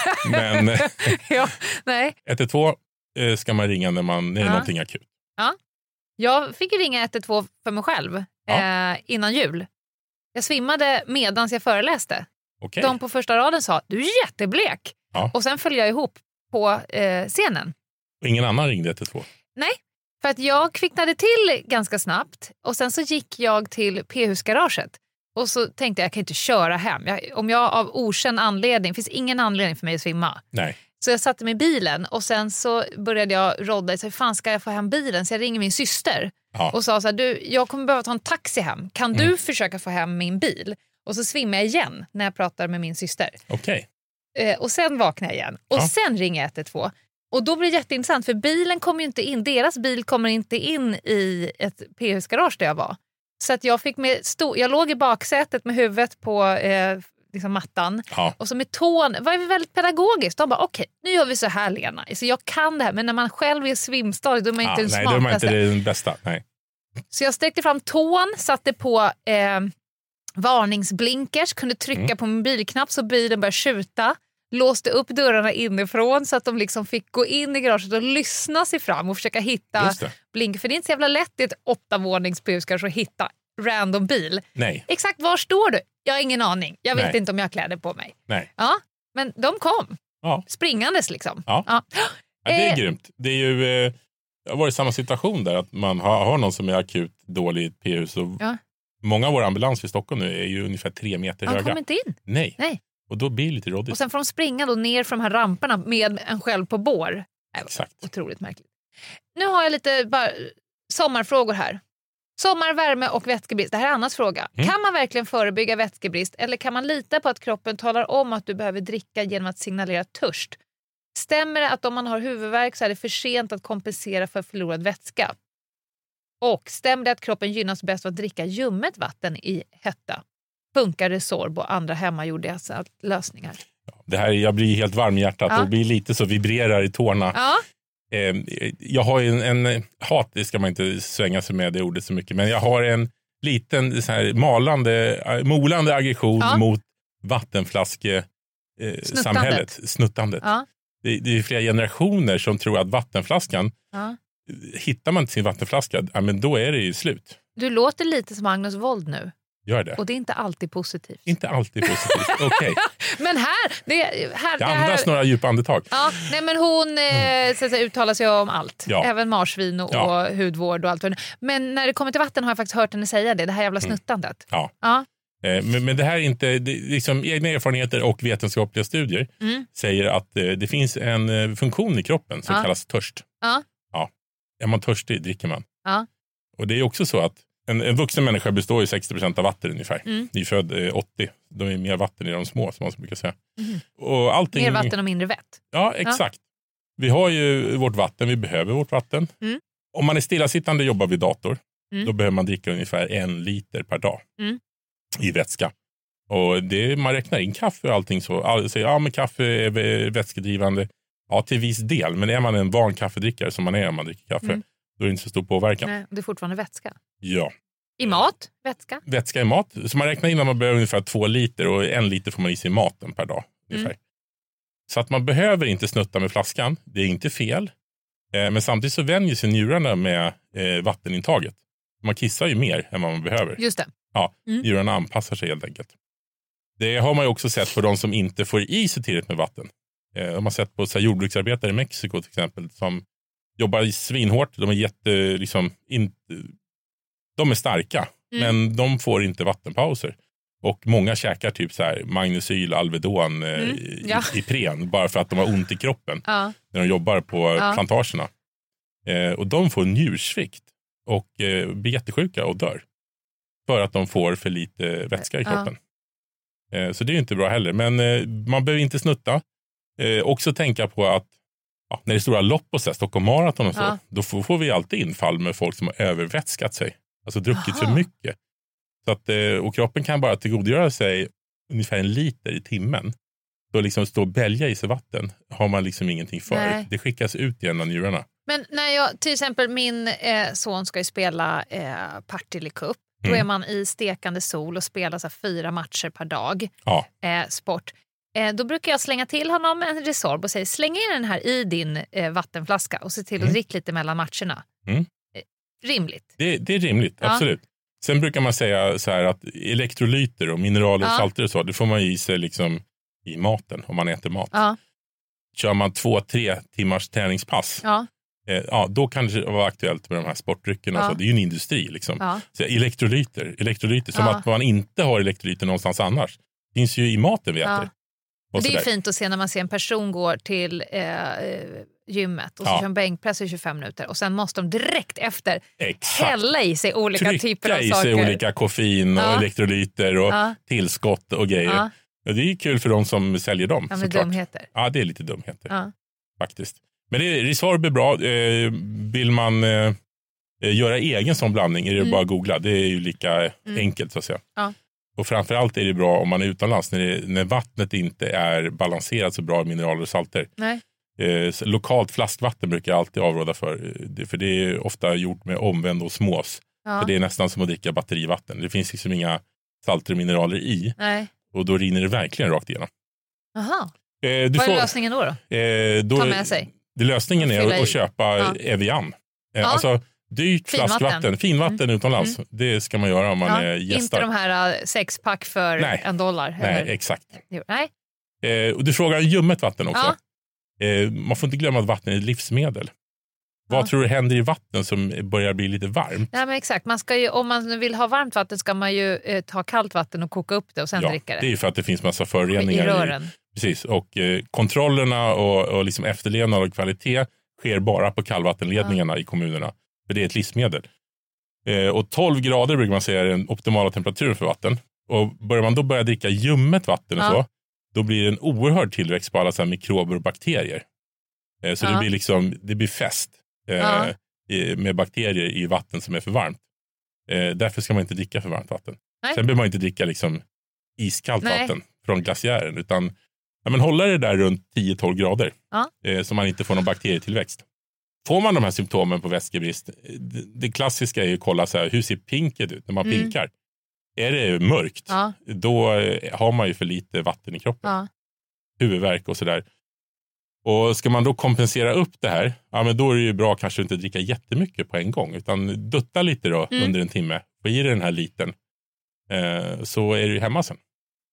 Men ja, nej. ett ett två eh, ska man ringa när, man, när det är ja. någonting akut. Ja. Jag fick ringa ett ett två för mig själv ja. eh, innan jul. Jag svimmade medans jag föreläste. Okay. De på första raden sa, du är jätteblek. Ja. Och sen följde jag ihop på eh, scenen. Och ingen annan ringde ett ett två? Nej, för att jag kvicknade till ganska snabbt. Och sen så gick jag till P-husgaraget. Och så tänkte jag, jag kan inte köra hem. Jag, om jag av okänd anledning, finns ingen anledning för mig att svimma. Nej. Så jag satte mig i bilen och sen så började jag rodda. Så hur fan ska jag få hem bilen? Så jag ringer min syster. Ja. Och sa så här, du, jag kommer behöva ta en taxi hem. Kan mm. du försöka få hem min bil? Och så svimmar jag igen när jag pratar med min syster. Okej. Okay. Eh, och sen vaknar jag igen. Och ja. sen ringer jag ett ett två. Och då blir det jätteintressant för bilen kommer ju inte in. Deras bil kommer inte in i ett P-husgarage där jag var. Så att jag fick med sto- jag låg i baksätet med huvudet på eh, liksom mattan. Ja. Och så med tån var vi väldigt pedagogiskt. De bara okej, okay, nu gör vi så här Lena. Så jag kan det här. Men när man själv är svimstadig då är man ja, inte den nej, smartaste. Nej, då är man inte den bästa. Nej. Så jag sträckte fram tån, satte på eh, varningsblinkers, kunde trycka mm. på min bilknapp så bilen började tjuta. Låste upp dörrarna inifrån så att de liksom fick gå in i garaget och lyssna sig fram och försöka hitta blinkers. För det är inte så jävla lätt i ett åttavåningsbuskar att hitta random bil. Nej. Exakt, var står du? Jag har ingen aning. Jag vet Nej. inte om jag har kläder på mig. Nej. Ja, men de kom. Ja. Springandes liksom. Ja. Ja. Ja, det är eh. grymt. Det är ju eh, det har varit samma situation där att man har, har någon som är akut dålig i ett P-hus. Och ja. Många av våra ambulanser i Stockholm nu är ju ungefär tre meter Han höga. Han kommer inte in. Nej. Nej. Och då blir det lite rådigt. Och sen får de springa då ner för de här ramperna med en själv på bår. Exakt. Otroligt märkligt. Nu har jag lite bara sommarfrågor här. Sommar, värme och vätskebrist. Det här är Annas fråga. Mm. Kan man verkligen förebygga vätskebrist eller kan man lita på att kroppen talar om att du behöver dricka genom att signalera törst? Stämmer det att om man har huvudvärk så är det för sent att kompensera för förlorad vätska? Och stämmer det att kroppen gynnas bäst av att dricka ljummet vatten i hetta? Funkar Resorb och andra hemmagjorda lösningar? Det här, jag blir helt varm i hjärtat ja. och blir lite så vibrerar i tårna. Ja. Eh, jag har ju en, en hat, det ska man inte svänga sig med det ordet så mycket, men jag har en liten så här malande, molande aggression ja. mot vattenflaske eh, samhället, snuttandet. Ja. Det, det är flera generationer som tror att vattenflaskan, ja. hittar man inte sin vattenflaska, ja, men då är det ju slut. Du låter lite som Magnus Wold nu. Gör det. Och det är inte alltid positivt. Inte alltid positivt, okej. Okay. Men här... Det, här det andas här, några djupa andetag. Ja, nej men hon eh, så att säga, uttalar sig om allt. Ja. Även marsvin och, ja. och hudvård och allt. Men när det kommer till vatten har jag faktiskt hört henne säga det. Det här jävla snuttandet. Mm. Ja. ja. Eh, men, men det här är inte... Det, liksom, egna erfarenheter och vetenskapliga studier mm. säger att eh, det finns en eh, funktion i kroppen som ja. kallas törst. Ja. Ja. Är man törstig dricker man. Ja. Och det är också så att En, en vuxen människa består ju sextio procent av vatten ungefär. Mm. Nyfödd är åttio. De är mer vatten i de små som man brukar säga. Mm. Och allting... Mer vatten och mindre vett. Ja, exakt. Ja. Vi har ju vårt vatten, vi behöver vårt vatten. Mm. Om man är stillasittande och jobbar vid dator, mm. då behöver man dricka ungefär en liter per dag mm. i vätska. Och det, man räknar in kaffe och allting så. All, säger, ja men kaffe är vätskedrivande. Ja, till viss del. Men är man en van kaffedrickare som man är om man dricker kaffe, mm. då är det inte så stor påverkan. Nej, det är fortfarande vätska. Ja. I mat? Vätska? Vätska i mat. Så man räknar in att man behöver ungefär två liter och en liter får man i sig i maten per dag. Ungefär. Mm. Så att man behöver inte snutta med flaskan. Det är inte fel. Eh, men samtidigt så vänjer sig njurarna med eh, vattenintaget. Man kissar ju mer än vad man behöver. Just det. Ja, Mm. njurarna anpassar sig helt enkelt. Det har man ju också sett på de som inte får i sig tillräckligt med vatten. Eh, de har sett på så här, jordbruksarbetare i Mexiko till exempel som jobbar svinhårt. De är jätte, liksom, inte, de är starka, mm. men de får inte vattenpauser. Och många käkar typ så här magnesyl, Alvedon eh, mm. ja. i, i pren bara för att de har ont i kroppen ja. när de jobbar på ja. plantagerna. Eh, och de får njursvikt och eh, blir jättesjuka och dör. För att de får för lite vätska i kroppen. Ja. Eh, så det är inte bra heller. Men eh, man behöver inte snutta. Eh, också tänka på att ja, när det är stora lopp och så, Stockholm Marathon och så, ja. då får, får vi alltid infall med folk som har övervätskat sig. Alltså druckit Aha. för mycket. Så att, och kroppen kan bara tillgodogöra sig ungefär en liter i timmen. Så liksom stå och bälja i sig vatten har man liksom ingenting för. Nej. Det skickas ut igen av njurarna. Men när jag, till exempel min eh, son ska ju spela eh, Partille Cup. Då mm. är man i stekande sol och spelar så här, fyra matcher per dag. Ja. Eh, sport. Eh, då brukar jag slänga till honom en Resorb och säga släng in den här i din eh, vattenflaska och se till mm. att dricka lite mellan matcherna. Mm. Eh, rimligt. Det, det är rimligt, ja. absolut. Sen brukar man säga så här att elektrolyter och mineraler och ja. salter och så, det får man i sig liksom i maten om man äter mat. Ja. Kör man två, tre timmars träningspass, ja. Eh, ja, då kan det vara aktuellt med de här sportdryckerna. Ja. Och så. Det är ju en industri liksom. Ja. Så elektrolyter, elektrolyter som ja. att man inte har elektrolyter någonstans annars. Det finns ju i maten vi äter. Ja. Det är ju fint att se när man ser en person går till eh, gymmet och så ja. kör en bänkpress i tjugofem minuter och sen måste de direkt efter Exakt. hälla i sig olika Trycka typer av i saker. sig olika koffein och ja. elektrolyter och ja. tillskott och grejer. Ja. Och det är ju kul för de som säljer dem. Ja, med dumheter. Ja, det är lite dumheter. Ja. Faktiskt. Men det, Resorb är bra. Eh, vill man eh, göra egen sån blandning är det mm. bara att googla. Det är ju lika mm. enkelt så att säga. Ja. Och framförallt är det bra om man är utomlands när, det, när vattnet inte är balanserat så bra av mineraler och salter. Nej. Eh, lokalt flaskvatten brukar jag alltid avråda för. För det är ofta gjort med omvänd osmos. Ja. För det är nästan som att dricka batterivatten. Det finns liksom inga salter och mineraler i. Nej. Och då rinner det verkligen rakt igenom. Jaha. Eh, Vad är får, lösningen då? då? Eh, då Ta med sig? Det, lösningen är att, att köpa ja. Evian. Eh, ja. Alltså dyrt finvatten. flaskvatten, finvatten mm. utomlands. Mm. Det ska man göra om man ja. är gästar. Inte de här uh, sexpack för Nej. en dollar. Nej, eller? exakt. Nej. Eh, och du frågar ljummet vatten också. Ja. Eh, man får inte glömma att vatten är ett livsmedel. Ja. Vad tror du händer i vatten som börjar bli lite varmt? Nej, men exakt. Man ska ju, om man vill ha varmt vatten ska man ju eh, ta kallt vatten och koka upp det och sen ja, dricka det. Det är ju för att det finns massa föroreningar i rören. I, precis. Och eh, kontrollerna och, och liksom efterlevnad och kvalitet sker bara på kallvattenledningarna ja. i kommunerna. För det är ett livsmedel. Eh, och tolv grader brukar man säga är den optimala temperaturen för vatten. Och börjar man då börja dricka ljummet vatten och ja. så, då blir det en oerhörd tillväxt på alla så här mikrober och bakterier. Eh, så ja. det blir liksom, det blir fest eh, ja. i, med bakterier i vatten som är för varmt. Eh, därför ska man inte dricka för varmt vatten. Nej. Sen behöver man inte dricka liksom iskallt Nej. vatten från glaciären, utan ja, men hålla det där runt tio till tolv grader ja. eh, så man inte får någon bakterietillväxt. Får man de här symptomen på vätskebrist, det, det klassiska är ju att kolla så här, hur ser pinket ut när man mm. pinkar. Är det mörkt, ja. då har man ju för lite vatten i kroppen. Ja. Huvudvärk och sådär. Och ska man då kompensera upp det här, ja, men då är det ju bra kanske inte dricka jättemycket på en gång. Utan dutta lite då mm. under en timme. Få i dig den här liten. Eh, så är du hemma sen.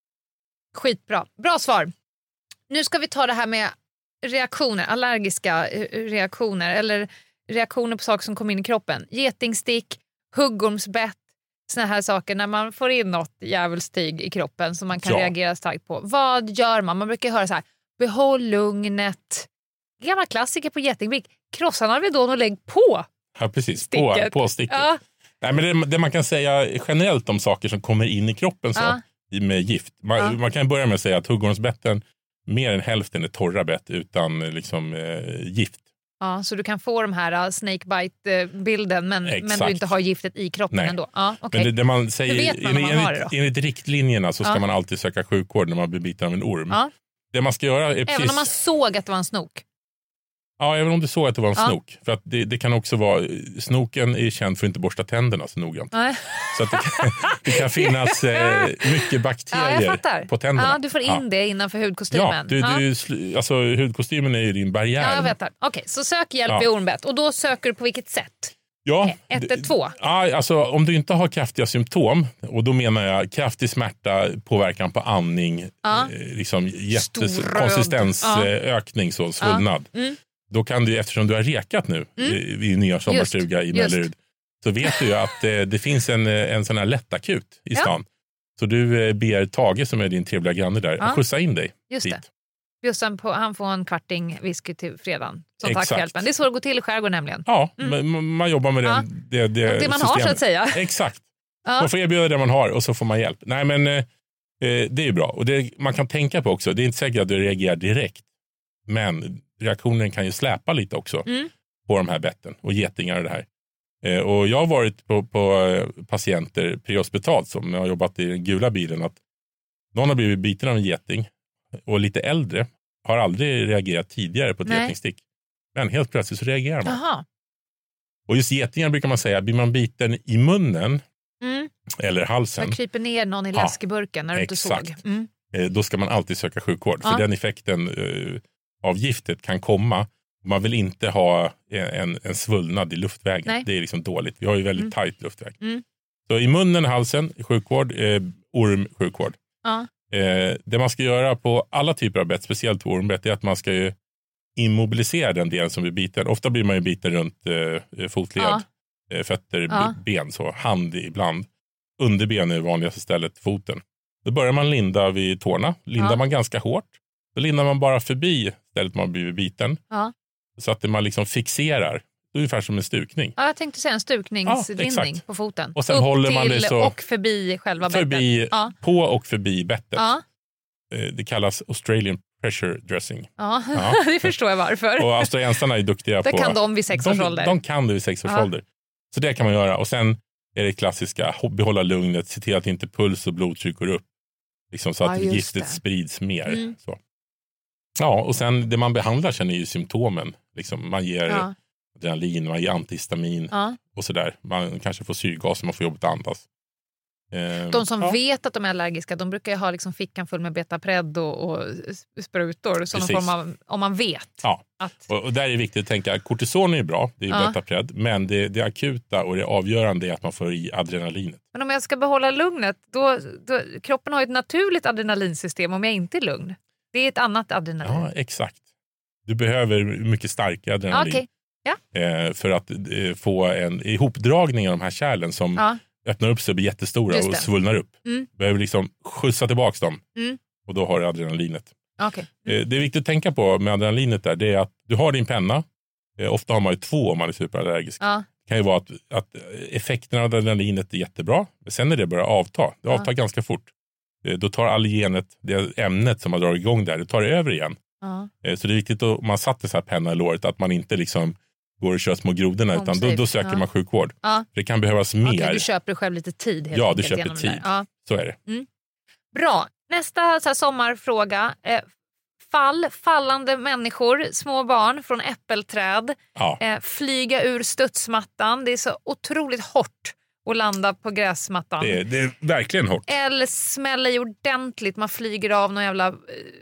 Skitbra. Bra svar. Nu ska vi ta det här med reaktioner, allergiska reaktioner. Eller reaktioner på saker som kommer in i kroppen. Getingstick, huggormsbett. Såna här saker när man får in något djävulstyg i kroppen som man kan ja. reagera starkt på. Vad gör man? Man brukar höra så här, behåll lugnet. Gamla klassiker på getingbick. Krossa Alvedon och lägg på. Ja, precis. Sticket. På, på sticket. Ja. Nej, men det, det man kan säga generellt om saker som kommer in i kroppen så, ja. med gift. Man, ja. man kan börja med att säga att huggormsbetten, mer än hälften är torra bett utan liksom, eh, gift. Ja, så du kan få de här uh, snakebite-bilden men, men du inte har giftet i kroppen Nej. ändå. Ja, okay. Men det, det man säger, Hur vet man enligt, man har det då? Enligt riktlinjerna så ska ja. man alltid söka sjukvård när man blir biten av en orm. Ja. Det man ska göra är Även precis... om man såg att det var en snok? Ja, även om du såg att det var en Ja. snok. För att det, det kan också vara, snoken är känd för att inte borsta tänderna så noggrant. Nej. Så att det, kan, det kan finnas eh, mycket Ja, jag bakterier fattar. på tänderna. Ja, du får in ja. det innanför Ja, hudkostymen. du, Ja. du, sl- alltså hudkostymen är ju din barriär. Ja, jag vet det. Okej, så sök hjälp Ja. vid ormbett. Och då söker du på vilket sätt? Ja, ett ett två? Ja, alltså om du inte har kraftiga symptom, och då menar jag kraftig smärta, påverkan på andning, Ja. eh, liksom jättes- Stor röd. konsistensökning, Ja. så svullnad. Ja. Mm. Då kan du, eftersom du har rekat nu Mm. i, i nya sommarstuga Just, i just. Mellerud, så vet du ju att eh, det finns en, eh, en sån här lättakut i Ja. stan. Så du eh, ber Tage, som är din trevliga granne där, Ja. att skjutsa in dig Just dit. det. Bjussan på, han får en kvarting whisky till fredagen. Som tack Exakt. för hjälpen. Det är så det går till i skärgården nämligen. Ja, man, man jobbar med Ja. den, det, det, Det man har så att säga. Exakt. Ja. Man får erbjuda det man har och så får man hjälp. Nej, men eh, det är ju bra. Och det man kan tänka på också, det är inte säkert att du reagerar direkt. Men reaktionen kan ju släpa lite också Mm. på de här betten och getingar och det här. Eh, och jag har varit på, på eh, patienter prehospitalt som har jobbat i den gula bilen, att någon har blivit biten av en geting och lite äldre har aldrig reagerat tidigare på ett Nej. getingstick. Men helt plötsligt så reagerar man. Jaha. Och just getingar brukar man säga, blir man biten i munnen Mm. eller halsen, Man kryper ner någon i Ja, läskeburken när du inte exakt. såg. Mm. eh, då ska man alltid söka sjukvård. Ja. För den effekten eh, av giftet kan komma. Man vill inte ha en, en svullnad i luftvägen. Nej. Det är liksom dåligt. Vi har ju väldigt Mm. tajt luftväg. Mm. Så i munnen, halsen, sjukvård, eh, ormsjukvård. Ja. Eh, det man ska göra på alla typer av bett, speciellt på ormbett, är att man ska ju immobilisera den delen som blir biten. Ofta blir man ju biten runt eh, fotled, Ja. eh, fötter, Ja. b- ben, så hand ibland. Underben är det vanligaste stället, foten. Då börjar man linda vid tårna. Lindar Ja. man ganska hårt. Då lindar man bara förbi stället man har blivit biten. Ja. Så att man liksom fixerar. Ungefär som en stukning. Ja, jag tänkte säga en Ja, stukningslindning exakt. på foten. Och sen Upp håller man till det så- och förbi själva Förbi, bettet. Ja. På och förbi bettet. Ja. Eh, Det kallas Australian pressure dressing. Ja. Ja. det förstår jag varför. Och australiensarna är duktiga Det på... kan de vid sex års de, ålder. de kan det vid sex års Ja. ålder. Så det kan man göra. Och sen är det klassiska, behålla lugnet, se till att inte puls och blodtryck går upp. Liksom så Ja, att just giftet det. sprids mer. Mm. Så. Ja, och sen det man behandlar sen är ju symptomen. Liksom, man ger Ja. adrenalin, man ger antihistamin Ja. och sådär. Man kanske får syrgas och man får jobbet att andas. Eh, De som ja. vet att de är allergiska, de brukar ju ha liksom fickan full med Betapred och, och sprutor. Så någon Precis. form av, om man vet. Ja. Att, Och, och där är det viktigt att tänka att kortison är ju bra, det är ju Ja. Betapred, men det, det akuta och det avgörande är att man får i adrenalinet. men om jag ska behålla lugnet, då, då, kroppen har ju ett naturligt adrenalinsystem om jag inte är lugn. Det är ett annat adrenalin. Ja, exakt. Du behöver mycket starkare adrenalin. Okej. Ja. eh, för att eh, få en ihopdragning av de här kärlen som Ja. öppnar upp sig och blir jättestora Just och det. svullnar upp. Mm. Behöver liksom skjutsa tillbaka dem Mm. och då har du adrenalinet. Okej. Eh, det är viktigt att tänka på med adrenalinet där, det är att du har din penna. Eh, ofta har man ju två om man är superallergisk. Ja. Det kan ju vara att, att effekterna av adrenalinet är jättebra. Men sen när det börjar avta, det avtar Ja. ganska fort. Eh, då tar allergenet, det ämnet som har dragit igång där, det tar det över igen. Ja. Eh, Så det är viktigt att om man satte så här penna i låret att man inte liksom går och kör små grodorna Home utan då, safe. då söker Ja. man sjukvård. Ja. För det kan behövas mer. Okej, du köper dig själv lite tid helt Ja, du enkelt köper genom det där. tid. Ja. Så är det. Bra. Nästa så här, sommarfråga. Eh, fall, fallande människor, små barn från äppelträd. Ja, Eh, flyga ur studsmattan. Det är så otroligt hårt att landa på gräsmattan. det är, det är verkligen hårt. Eller smälla i ordentligt. Man flyger av någon jävla eh,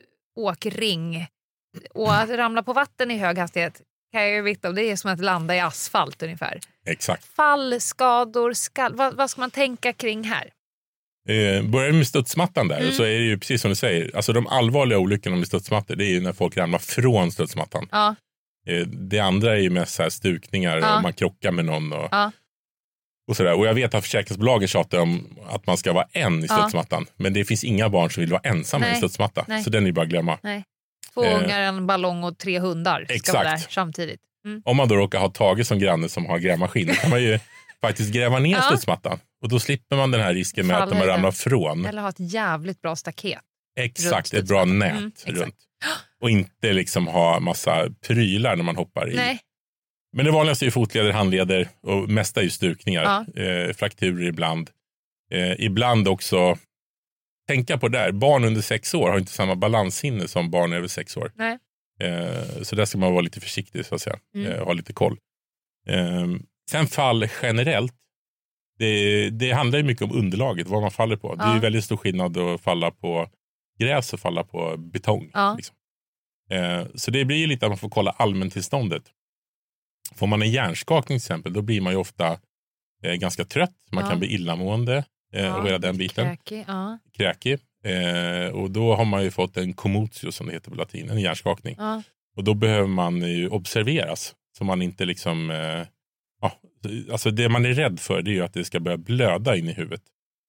åkring. Och att ramla på vatten i hög hastighet kan jag ju vittna om. Det är som att landa i asfalt ungefär. Exakt. Fallskador, skall, vad, vad ska man tänka kring här? Eh, börjar med studsmattan där Mm. så är det ju precis som du säger. Alltså de allvarliga olyckorna med studsmattor, det är ju när folk ramlar från studsmattan. Ja, Eh, det andra är ju mest så här stukningar Ja. och man krockar med någon och, Ja. och sådär. Och jag vet att försäkringsbolagen tjatar om att man ska vara en i Ja. studsmattan. Men det finns inga barn som vill vara ensamma i Nej. en studsmatta. Nej. Så den är ju bara att glömma. två Eh. ungar, en ballong och tre hundar ska Exakt. vara där samtidigt. Mm. Om man då råkar ha Tage som granne som har grävmaskin, då kan man ju faktiskt gräva ner Ja. studsmattan. Och då slipper man den här risken med att Falla de i den. ramlar från. Eller ha ett jävligt bra staket. Exakt, runt ett bra studsmattan. nät Mm, exakt. runt. Och inte liksom ha massa prylar när man hoppar i. Nej. Men det vanligaste är ju fotleder, handleder och mesta är ju stukningar. Ja. Eh, frakturer ibland. Eh, ibland också, tänka på det där, barn under sex år har inte samma balanssinne som barn över sex år. Nej. Eh, så där ska man vara lite försiktig så att säga. Mm. Eh, ha lite koll. Eh, sen fall generellt. Det, det handlar ju mycket om underlaget, vad man faller på. Ja. Det är ju väldigt stor skillnad att falla på gräs och falla på betong. Ja. Liksom. Eh, så det blir ju lite att man får kolla allmäntillståndet. Får man en hjärnskakning till exempel, då blir man ju ofta eh, ganska trött. Man ja. kan bli illamående eh, ja. och hela den biten. Kräkig. Ja. Kräkig. Eh, och då har man ju fått en commotio som det heter på latin, en hjärnskakning. Ja. Och då behöver man ju observeras. Så man inte liksom... Eh, ja, alltså det man är rädd för det är ju att det ska börja blöda in i huvudet.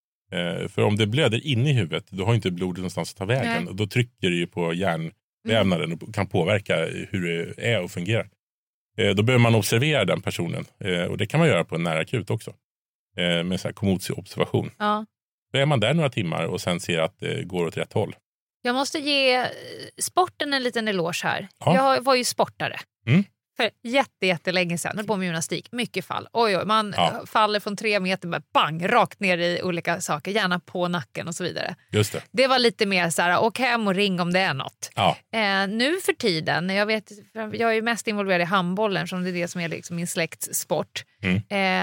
Eh, för om det blöder in i huvudet, då har inte blodet någonstans att ta vägen. Nej. Och då trycker det ju på hjärnvävnaden och kan påverka hur det är och fungerar. Eh, då behöver man observera den personen. Eh, och det kan man göra på en nära akut också. Eh, med så här commotio-observation. Ja. Då är man där några timmar och sen ser att det går åt rätt håll. Jag måste ge sporten en liten eloge här. Ja. Jag var ju sportare. Mm. För jätte, jättelänge sedan. Höll på med gymnastik. Mycket fall. Oj, oj, man ja. faller från tre meter med bang, rakt ner i olika saker. Gärna på nacken och så vidare. Just det. Det var lite mer så här, åk hem och ring om det är något. Ja. Eh, nu för tiden, jag vet, jag är ju mest involverad i handbollen som det är det som är liksom min släkts sport. Mm.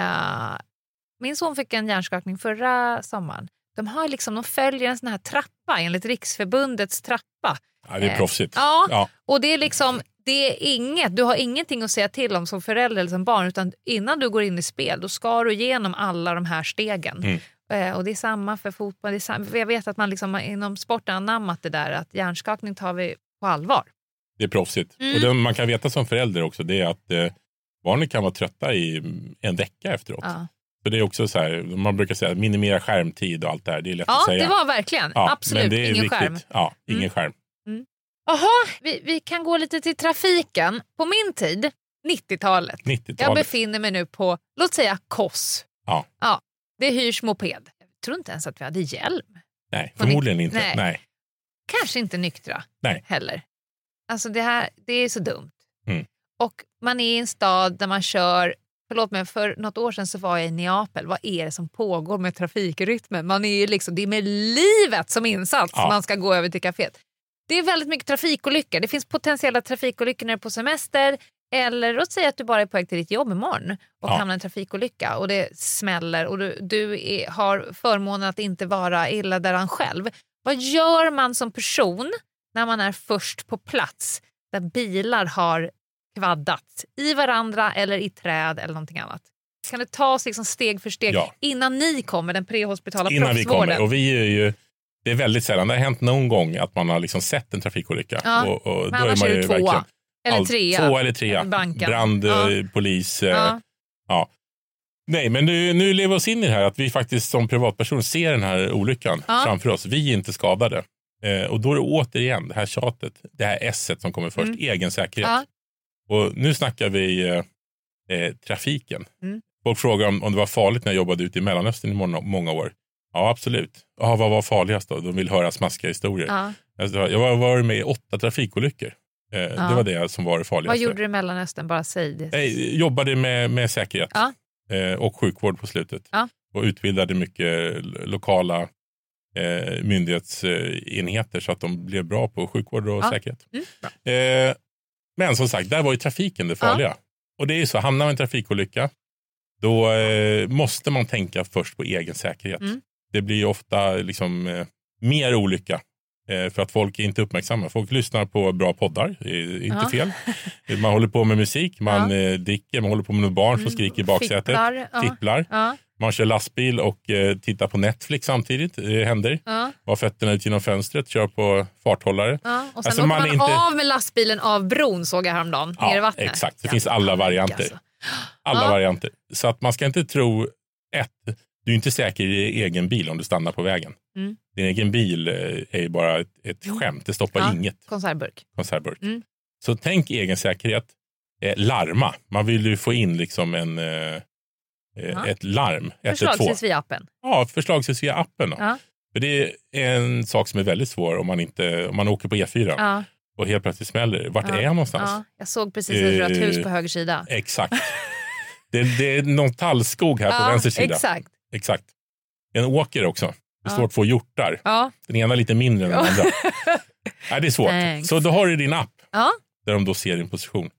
Eh, min son fick en hjärnskakning förra sommaren. De har liksom, de följer en sån här trappa enligt Riksförbundets trappa. Ja, det är proffsigt. Ja, ja, och det är liksom, det är inget, du har ingenting att säga till om som förälder eller som barn, utan innan du går in i spel, då ska du igenom alla de här stegen. Mm. Eh, och det är samma för fotboll. Det är samma, jag vet att man liksom inom sporten har anammat det där, att hjärnskakning tar vi på allvar. Det är proffsigt. Mm. Och det man kan veta som förälder också, det är att eh, barnen kan vara trötta i en vecka efteråt. Ja. Så det är också så här, man brukar säga minimera skärmtid och allt det här. Det är lätt ja, att säga. Ja, det var verkligen. Ja, absolut. Men det är ingen viktigt. skärm. Ja, ingen mm. skärm. Mm. Jaha, vi, vi kan gå lite till trafiken. På min tid, nittiotalet. nittiotalet. Jag befinner mig nu på, låt säga, Koss. Ja. Ja, det hyrs moped. Jag tror inte ens att vi hade hjälm. Nej, förmodligen inte. Nej. Nej. Kanske inte nyktra Nej. heller. Alltså det här, det är så dumt. Mm. Och man är i en stad där man kör, förlåt mig, för något år sedan så var jag i Neapel. Vad är det som pågår med trafikrytmen? Man är ju liksom, det är med livet som insats ja. man ska gå över till kaféet. Det är väldigt mycket trafikolyckor. Det finns potentiella trafikolyckor när du är på semester. Eller låt säga att du bara är på väg till ditt jobb imorgon och ja. hamnar i en trafikolycka och det smäller och du, du är, har förmånen att inte vara illa däran själv. Vad gör man som person när man är först på plats där bilar har kvaddat i varandra eller i träd eller någonting annat? Kan det tas liksom steg för steg ja. innan ni kommer, den prehospitala innan proffsvården? Vi kommer. Och vi är ju, det är väldigt sällan. Det har hänt någon gång att man har liksom sett en trafikolycka. Ja. Och, och men då annars är man är ju det tvåa. verkligen... Eller Allt, trea. Två eller trea. Banken. Brand, ja. polis. Ja. ja. Nej, men nu, nu lever vi oss in i det här att vi faktiskt som privatperson ser den här olyckan ja. framför oss. Vi är inte skadade. Eh, och då är det återigen det här tjatet, det här S-et som kommer först, mm. egen säkerhet. Ja. Och nu snackar vi eh, trafiken. Mm. Folk frågar om, om det var farligt när jag jobbade ute i Mellanöstern i många, många år. Ja, absolut. Ja, vad var farligast då? De vill höra smaskiga historier. Ja. Jag var, var med i åtta trafikolyckor. Eh, ja. Det var det som var det farligaste. Vad gjorde du i Mellanöstern? Bara säg det. Jag jobbade med, med säkerhet ja. eh, och sjukvård på slutet. Ja. Och utbildade mycket lokala eh, myndighetsenheter så att de blev bra på sjukvård och ja. säkerhet. Mm. Eh, men som sagt, där var ju trafiken det farliga. Ja. Och det är ju så, hamnar man i en trafikolycka då eh, måste man tänka först på egen säkerhet. Mm. Det blir ju ofta liksom, eh, mer olycka. För att folk är inte uppmärksamma. Folk lyssnar på bra poddar, inte ja. fel. Man håller på med musik, man ja. dricker, man håller på med några barn som skriker i baksätet. Fipplar. Ja. Fipplar. Ja. Man kör lastbil och eh, tittar på Netflix samtidigt. Det händer. Ja. Har fötterna ut genom fönstret, kör på farthållare. Ja. Och sen alltså, åker man, man inte... av med lastbilen av bron, såg jag häromdagen, ja, ner i vattnet. Exakt, det ja. finns alla varianter. Alltså. Alla ja. varianter. Så att man ska inte tro, ett, du är inte säker i egen bil om du stannar på vägen. Mm. Din egen bil är ju bara ett, ett skämt. Det stoppar ja, inget. Konservburk. Konservburk. Mm. Så tänk egen säkerhet. Eh, larma. Man vill ju få in liksom en, eh, ja. ett larm. Förslagsvis via appen. Ja, förslagsvis via appen. Ja. För det är en sak som är väldigt svår om man, inte, om man åker på E fyra. Ja. Och helt plötsligt smäller. Vart ja. är jag någonstans? Ja. Jag såg precis ett rött hus på höger sida. Exakt. det, det är någon tallskog här ja, på vänster sida. Exakt. Exakt. En åker också. Det är svårt att få hjortar. Ja. Den ena lite mindre än den andra. Nej, det är svårt. Thanks. Så då har du din app. Ja. där de då ser din position.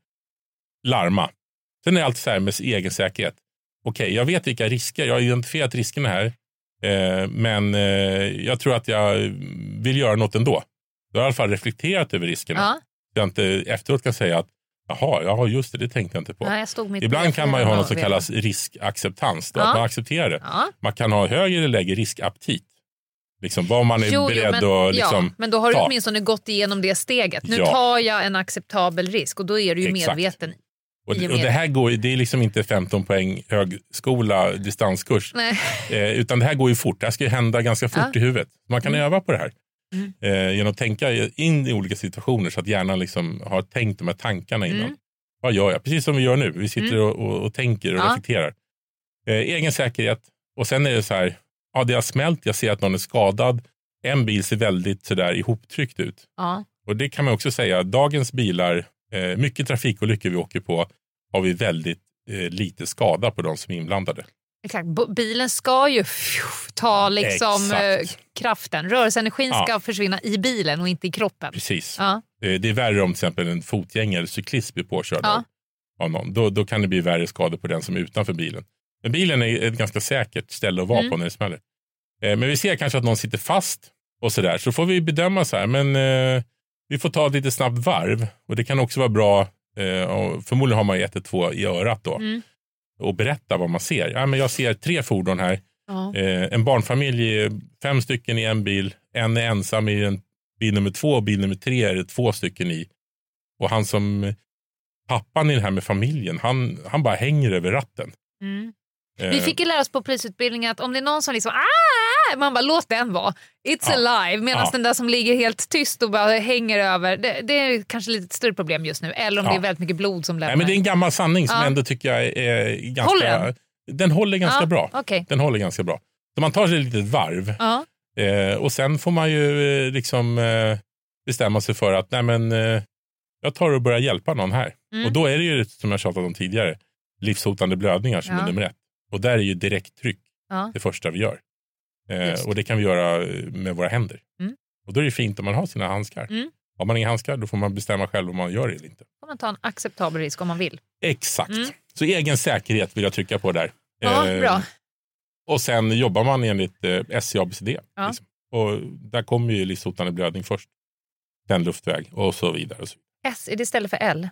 Larma. Sen är det alltid så här med egen säkerhet. Okej, okay, jag vet vilka risker. Jag har identifierat riskerna här. Eh, men eh, jag tror att jag vill göra något ändå. Du har i alla fall reflekterat över riskerna. Ja. Så jag inte efteråt kan säga att jaha, jaha just det, det tänkte jag inte på. Ja, jag stod mitt Ibland kan man ju ha något som vet. kallas riskacceptans. Då, Ja. att man accepterar det. Ja. Man kan ha högre eller lägre riskaptit. Liksom vad man är Jo, jo, beredd men, att liksom, ja, men då har du ta. åtminstone gått igenom det steget. Nu Ja. tar jag en acceptabel risk och då är du ju Exakt. medveten. Och, i och och med det här går, det är liksom inte femton poäng högskola, distanskurs. Nej. Eh, utan det här går ju fort. Det här ska ju hända ganska fort Ja. i huvudet. Man kan Mm. öva på det här. Mm. Eh, genom att tänka in i olika situationer så att hjärnan liksom har tänkt de här tankarna innan. Mm. Vad gör jag? Precis som vi gör nu. Vi sitter Mm. och, och, och tänker och Ja. reflekterar. Eh, egen säkerhet. Och sen är det så här, ja det har smält, jag ser att någon är skadad. En bil ser väldigt sådär ihoptryckt ut. Ja. Och det kan man också säga, dagens bilar, eh, mycket trafikolyckor vi åker på, har vi väldigt eh, lite skada på de som är inblandade. Exakt. B- bilen ska ju pff, ta liksom eh, kraften. Rörelseenergin Ja. ska försvinna i bilen och inte i kroppen. Precis. Ja. Eh, det är värre om till exempel en fotgängare eller cyklist blir påkörd Ja. av, av någon. Då, då kan det bli värre skador på den som är utanför bilen. Men bilen är ett ganska säkert ställe att vara Mm. på när det smäller. Eh, men vi ser kanske att någon sitter fast och sådär. Så får vi bedöma så här, men eh, vi får ta ett lite snabbt varv. Och det kan också vara bra, eh, och förmodligen har man ju ett eller två i örat då. Mm. Och berätta vad man ser. Ja, men jag ser tre fordon här. Ja. Eh, en barnfamilj, fem stycken i en bil. En är ensam i en bil nummer två och bil nummer tre är det två stycken i. Och han som, pappan i det här med familjen, han, han bara hänger över ratten. Mm. Eh, Vi fick ju lära oss på polisutbildningen att om det är någon som liksom ah! man bara låt den vara. It's Ja. alive. Medan Ja. den där som ligger helt tyst och bara hänger över. Det, det är kanske lite ett större problem just nu. Eller om Ja. det är väldigt mycket blod som lämnar. Nej, men det är en gammal sanning som Ja. ändå tycker jag är ganska... Håller den? Den håller ganska Ja, bra. okej. Den håller ganska bra. Så man tar sig ett litet varv. Ja. Eh, och sen får man ju eh, liksom eh, bestämma sig för att nej men, eh, jag tar och börjar hjälpa någon här. Mm. Och då är det ju, som jag tjatat om tidigare, livshotande blödningar som Ja. är nummer ett. Och där är ju direkttryck Ja. det första vi gör. Just. Eh, och det kan vi göra med våra händer. Mm. Och då är det fint om man har sina handskar. Mm. Har man inga handskar då får man bestämma själv om man gör det eller inte. Får man ta en acceptabel risk om man vill. Exakt. Mm. Så egen säkerhet vill jag trycka på där. Ja, Eh, bra. Och sen jobbar man enligt eh, S C A B C D. Ja. Liksom. Och där kommer ju livshotande blödning först. Sen luftväg och så vidare. Och så. S, är det istället för L?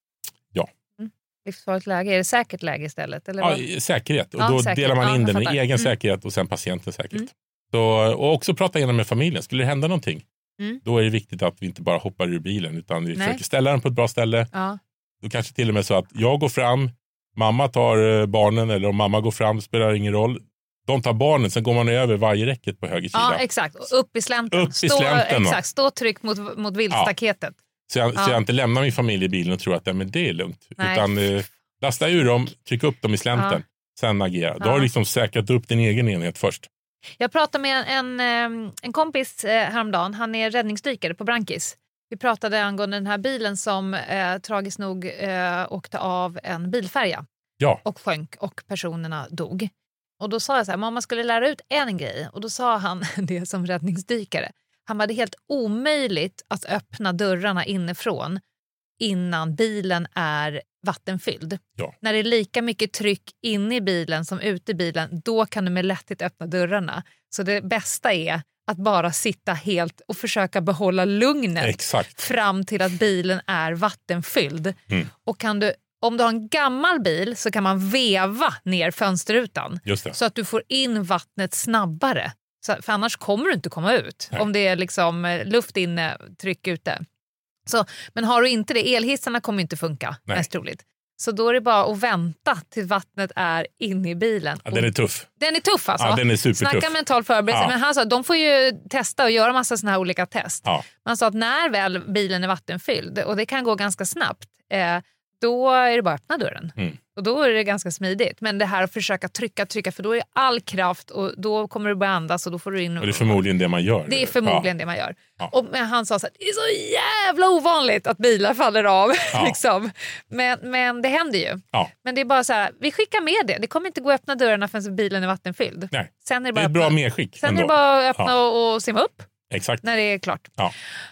Ja. Mm. Livsfarligt läge, är det säkert läge istället? Eller vad? Ja, säkerhet. Och Ja, då säkerhet. delar man Ja, in jag det med fattar. egen Mm. säkerhet och sen patientens säkerhet. Mm. Så, och också prata igenom med familjen. Skulle det hända någonting, Mm. då är det viktigt att vi inte bara hoppar ur bilen utan vi Nej. försöker ställa den på ett bra ställe. Ja. Då kanske till och med så att jag går fram, mamma tar eh, barnen eller om mamma går fram, spelar ingen roll. De tar barnen, sen går man över varje räcket på höger sida. ja, exakt. Och upp i slänten. Upp i stå, slänten, va? exakt, stå tryckt mot, mot viltstaketet. Så jag, Ja. så jag inte lämnar min familj i bilen och tror att ja, men det är lugnt. Nej. Utan eh, lasta ur dem, tryck upp dem i slänten, sen agera. Då Ja. har du liksom säkrat upp din egen enhet först. Jag pratade med en, en, en kompis eh, häromdagen. Han är räddningsdykare på Brankis. Vi pratade angående den här bilen som eh, tragiskt nog eh, åkte av en bilfärja Ja, och sjönk och personerna dog. Och då sa jag så här, om man skulle lära ut en grej, och då sa han det som räddningsdykare. Han var det helt omöjligt att öppna dörrarna inifrån innan bilen är vattenfylld. Ja. När det är lika mycket tryck inne i bilen som ute i bilen, då kan du med lätthet öppna dörrarna. Så det bästa är att bara sitta helt och försöka behålla lugnet exakt. fram till att bilen är vattenfylld. Mm. Och kan du, om du har en gammal bil så kan man veva ner fönsterrutan Just det. så att du får in vattnet snabbare. Så, för annars kommer du inte komma ut. Nej. Om det är liksom eh, luft inne, tryck ute. Så, men har du inte det, elhissarna kommer inte funka, Nej. mest troligt. Så då är det bara att vänta till vattnet är inne i bilen. Ja, den är tuff. Den är tuff alltså. Ja, den är supertuff. Snacka mental förberedelse. Ja. Men han sa att de får ju testa och göra massa såna här olika test. Ja. Man sa att när väl bilen är vattenfylld, och det kan gå ganska snabbt, eh, då är det bara att öppna dörren. Mm. Och då är det ganska smidigt. Men det här att försöka trycka, trycka, för då är all kraft och då kommer du börja andas och då får du in... Och det är förmodligen det man gör. Det är förmodligen det man gör. Ja. Och men han sa så här, det är så jävla ovanligt att bilar faller av. Ja. liksom. men, men det händer ju. Ja. Men det är bara så här, vi skickar med det. Det kommer inte gå att öppna dörrarna förrän bilen är vattenfylld. Nej. Sen är det Det bara är ett bra öppna. medskick. Sen ändå. är det bara att öppna Ja. och, och simma upp Exakt. när det är klart. Ja.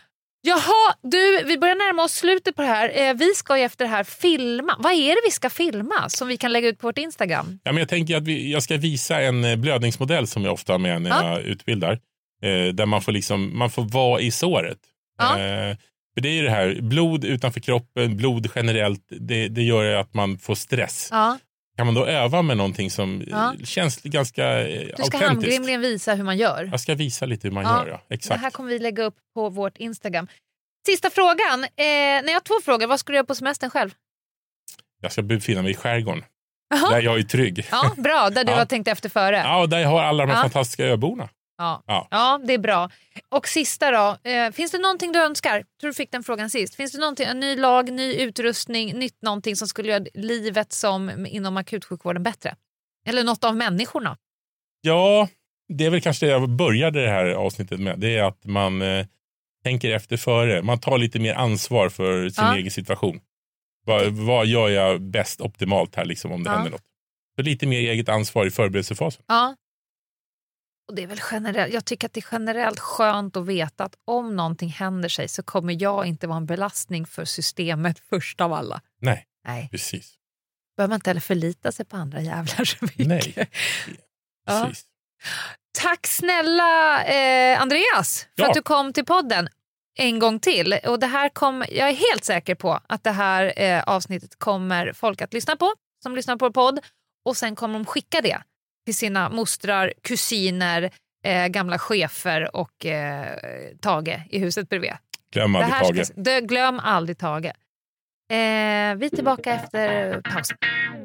Jaha, du, vi börjar närma oss slutet på det här. Eh, vi ska ju efter det här filma. Vad är det vi ska filma som vi kan lägga ut på vårt Instagram? Ja, men jag tänker att vi, jag ska visa en blödningsmodell som jag ofta har med när ja. jag utbildar. Eh, där man får, liksom, man får vara i såret. Ja. Eh, för det är ju det här, blod utanför kroppen, blod generellt, det, det gör att man får stress. Ja. Kan man då öva med någonting som ja. känns ganska autentiskt? Du ska handgrimligen visa hur man gör. Jag ska visa lite hur man ja. gör, ja. Exakt. Det här kommer vi lägga upp på vårt Instagram. Sista frågan. Eh, när jag har två frågor, vad ska du göra på semestern själv? Jag ska befinna mig i skärgården. Aha. Där jag är trygg. Ja, bra, där du ja. har tänkt efter före. Ja, och där jag har alla de här ja. fantastiska öborna. Ja. Ja. ja, det är bra. Och sista då, eh, finns det någonting du önskar? Tror du fick den frågan sist. Finns det någonting, en ny lag, ny utrustning, nytt någonting som skulle göra livet som inom akutsjukvården bättre? Eller något av människorna? Ja, det är väl kanske det jag började det här avsnittet med. Det är att man eh, tänker efter före. Man tar lite mer ansvar för sin ja. egen situation. Vad, vad gör jag bäst optimalt här liksom, om det ja. händer något? Så lite mer eget ansvar i förberedelsefasen. Ja. Och det är väl generellt, jag tycker att det är generellt skönt att veta att om någonting händer sig så kommer jag inte vara en belastning för systemet först av alla. Nej, Nej. precis. Behöver man inte heller förlita sig på andra jävlar så mycket. Nej, precis. Ja. Tack snälla eh, Andreas för ja. att du kom till podden en gång till. Och det här kom, jag är helt säker på att det här eh, avsnittet kommer folk att lyssna på som lyssnar på podd. Och sen kommer de skicka det till sina mostrar, kusiner, eh, gamla chefer och eh, Tage i huset bredvid. Glöm aldrig Tage. Ska, dö, glöm aldrig Tage. Eh, vi är tillbaka efter pausen.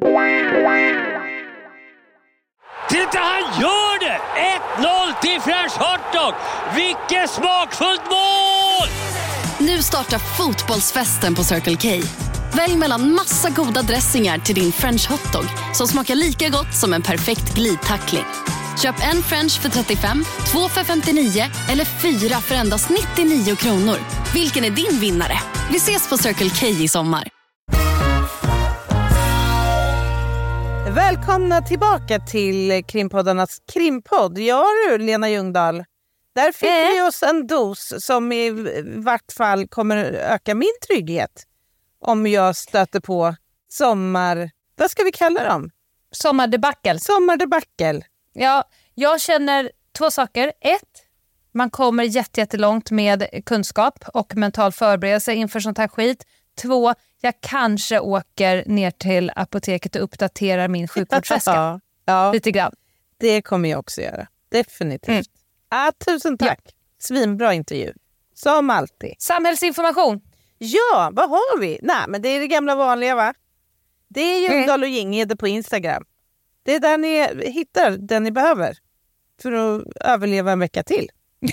Titta, han gör det! ett noll till French Hotdog! Vilket smakfullt mål! Nu startar fotbollsfesten på Circle K. Välj mellan massa goda dressingar till din French hotdog som smakar lika gott som en perfekt glidtackling. Köp en French för trettiofem, två för femtionio eller fyra för endast nittionio kronor. Vilken är din vinnare? Vi ses på Circle K i sommar. Välkomna tillbaka till Krimpoddarnas krimpodd. Ja du, Lena Ljungdahl. Där fick äh. vi oss en dos som i vart fall kommer öka min trygghet. Om jag stöter på sommar... Vad ska vi kalla dem? Sommardebackel. Sommardebackel. Ja, jag känner två saker. Ett, man kommer jättelångt med kunskap och mental förberedelse inför sånt här skit. Två, jag kanske åker ner till apoteket och uppdaterar min sjukvårdsväska. ja, ja, lite grann. Det kommer jag också göra. Definitivt. Mm. Ah, tusen tack. Ja. Svinbra intervju. Som alltid. Samhällsinformation. Ja, vad har vi? Nej, men det är det gamla vanliga, va? Det är Ljungdahl och Ginghede på Instagram. Det är där ni hittar den ni behöver för att överleva en vecka till.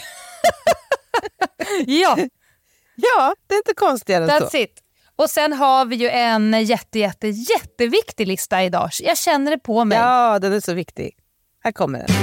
ja. Ja, det är inte konstigare än så. That's it. Och sen har vi ju en jätte, jätte, jätteviktig lista idag. Jag känner det på mig. Ja, den är så viktig. Här kommer den.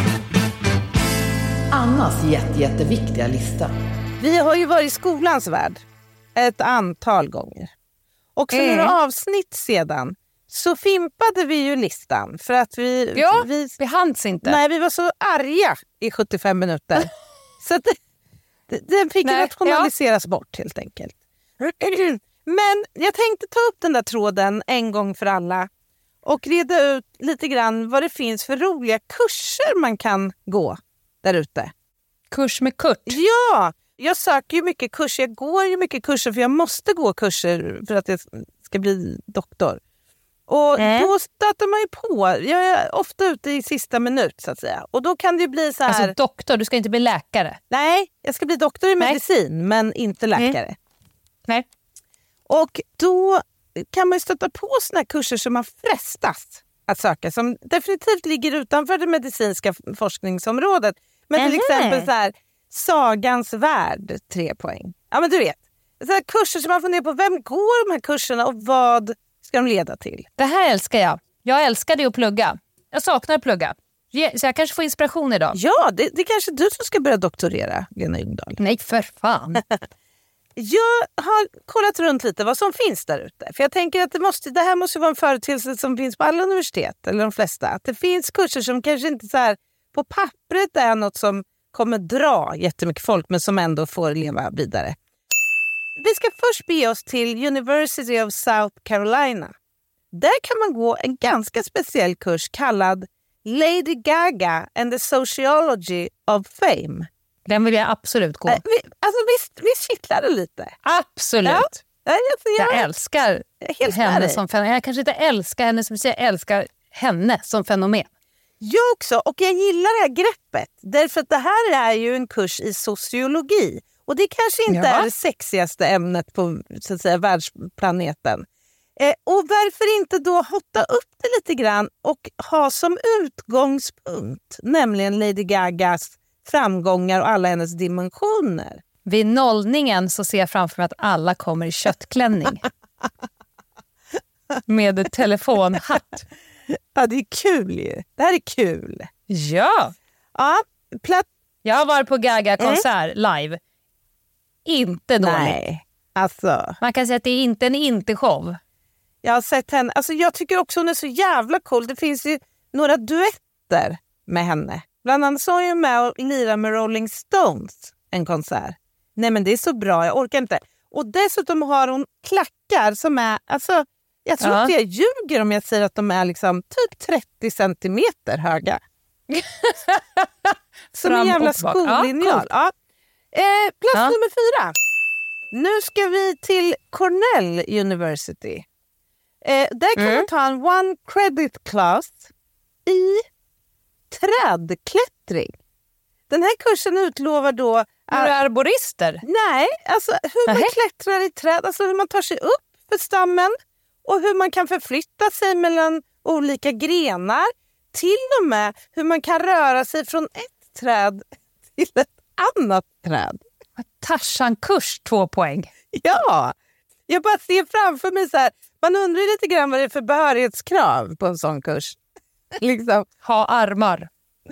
Annas jätte, jätteviktiga lista. Vi har ju varit i skolans värld ett antal gånger. Och för mm. några avsnitt sedan så fimpade vi ju listan. För att vi... Ja, vi, vi hanns inte. Nej, vi var så arga i sjuttiofem minuter. så att det, den fick nej, rationaliseras ja. bort helt enkelt. Men jag tänkte ta upp den där tråden en gång för alla. Och reda ut lite grann vad det finns för roliga kurser man kan gå där ute. Kurs med Kurt? Ja! Jag söker ju mycket kurser, jag går ju mycket kurser för jag måste gå kurser för att jag ska bli doktor. Och mm. då stöter man ju på, jag är ofta ute i sista minut så att säga. Och då kan det ju bli så här... Alltså doktor, du ska inte bli läkare? Nej, jag ska bli doktor i medicin Nej. men inte läkare. Mm. Nej. Och då kan man ju stöta på såna här kurser som man frestas att söka. Som definitivt ligger utanför det medicinska forskningsområdet. Men till mm. exempel så här... Sagans värld, tre poäng. Ja, men du vet. Så här kurser som man funderar på, vem går de här kurserna och vad ska de leda till? Det här älskar jag. Jag älskar det att plugga. Jag saknar att plugga. Så jag kanske får inspiration idag. Ja, det, det är kanske du som ska börja doktorera, Lena Ljungdahl. Nej, för fan. Jag har kollat runt lite vad som finns där ute. För jag tänker att det, måste, det här måste vara en företeelse som finns på alla universitet, eller de flesta. Att det finns kurser som kanske inte så här på pappret är något som kommer dra jättemycket folk men som ändå får leva vidare. vi ska först be oss till University of South Carolina. Där kan man gå en ganska speciell kurs kallad Lady Gaga and the Sociology of Fame. Den vill jag absolut gå. Äh, vi, alltså visst, visst kittlar det lite? Absolut. Ja. Ja, alltså, jag, jag älskar helt henne som fenomen. Jag kanske inte älskar henne som jag älskar henne som fenomen. Jag också, och jag gillar det här greppet. Därför att det här är ju en kurs i sociologi. Och det kanske inte ja. är det sexigaste ämnet på så att säga, världsplaneten. Eh, och varför inte då hotta upp det lite grann och ha som utgångspunkt, nämligen Lady Gagas framgångar och alla hennes dimensioner. Vid nollningen så ser jag framför mig att alla kommer i köttklänning. Med telefonhatt. Ja, det är kul ju. Det här är kul. Ja. Ja, platt. Jag har varit på Gaga-konsert mm. live. Inte dåligt. Nej, alltså. Man kan säga att det är inte en inte-show. Jag har sett henne. Alltså jag tycker också hon är så jävla cool. Det finns ju några duetter med henne. Bland annat så är jag med och lirar med Rolling Stones en konsert. Nej men det är så bra, jag orkar inte. Och dessutom har hon klackar som är, alltså jag tror ja. inte jag ljuger om jag säger att de är liksom typ trettio centimeter höga. Som en jävla skollinjal. Ja, eh, plats ja. nummer fyra. Nu ska vi till Cornell University. Eh, där kan mm. man ta en one credit class i trädklättring. Den här kursen utlovar då... Är du arborister? Nej, alltså hur man Nähe. klättrar i träd, alltså hur man tar sig upp för stammen och hur man kan förflytta sig mellan olika grenar. Till och med hur man kan röra sig från ett träd till ett annat träd. Tarzan-kurs, två poäng. Ja, jag bara ser framför mig så här, man undrar lite grann vad det är för behörighetskrav på en sån kurs. liksom. Ha armar.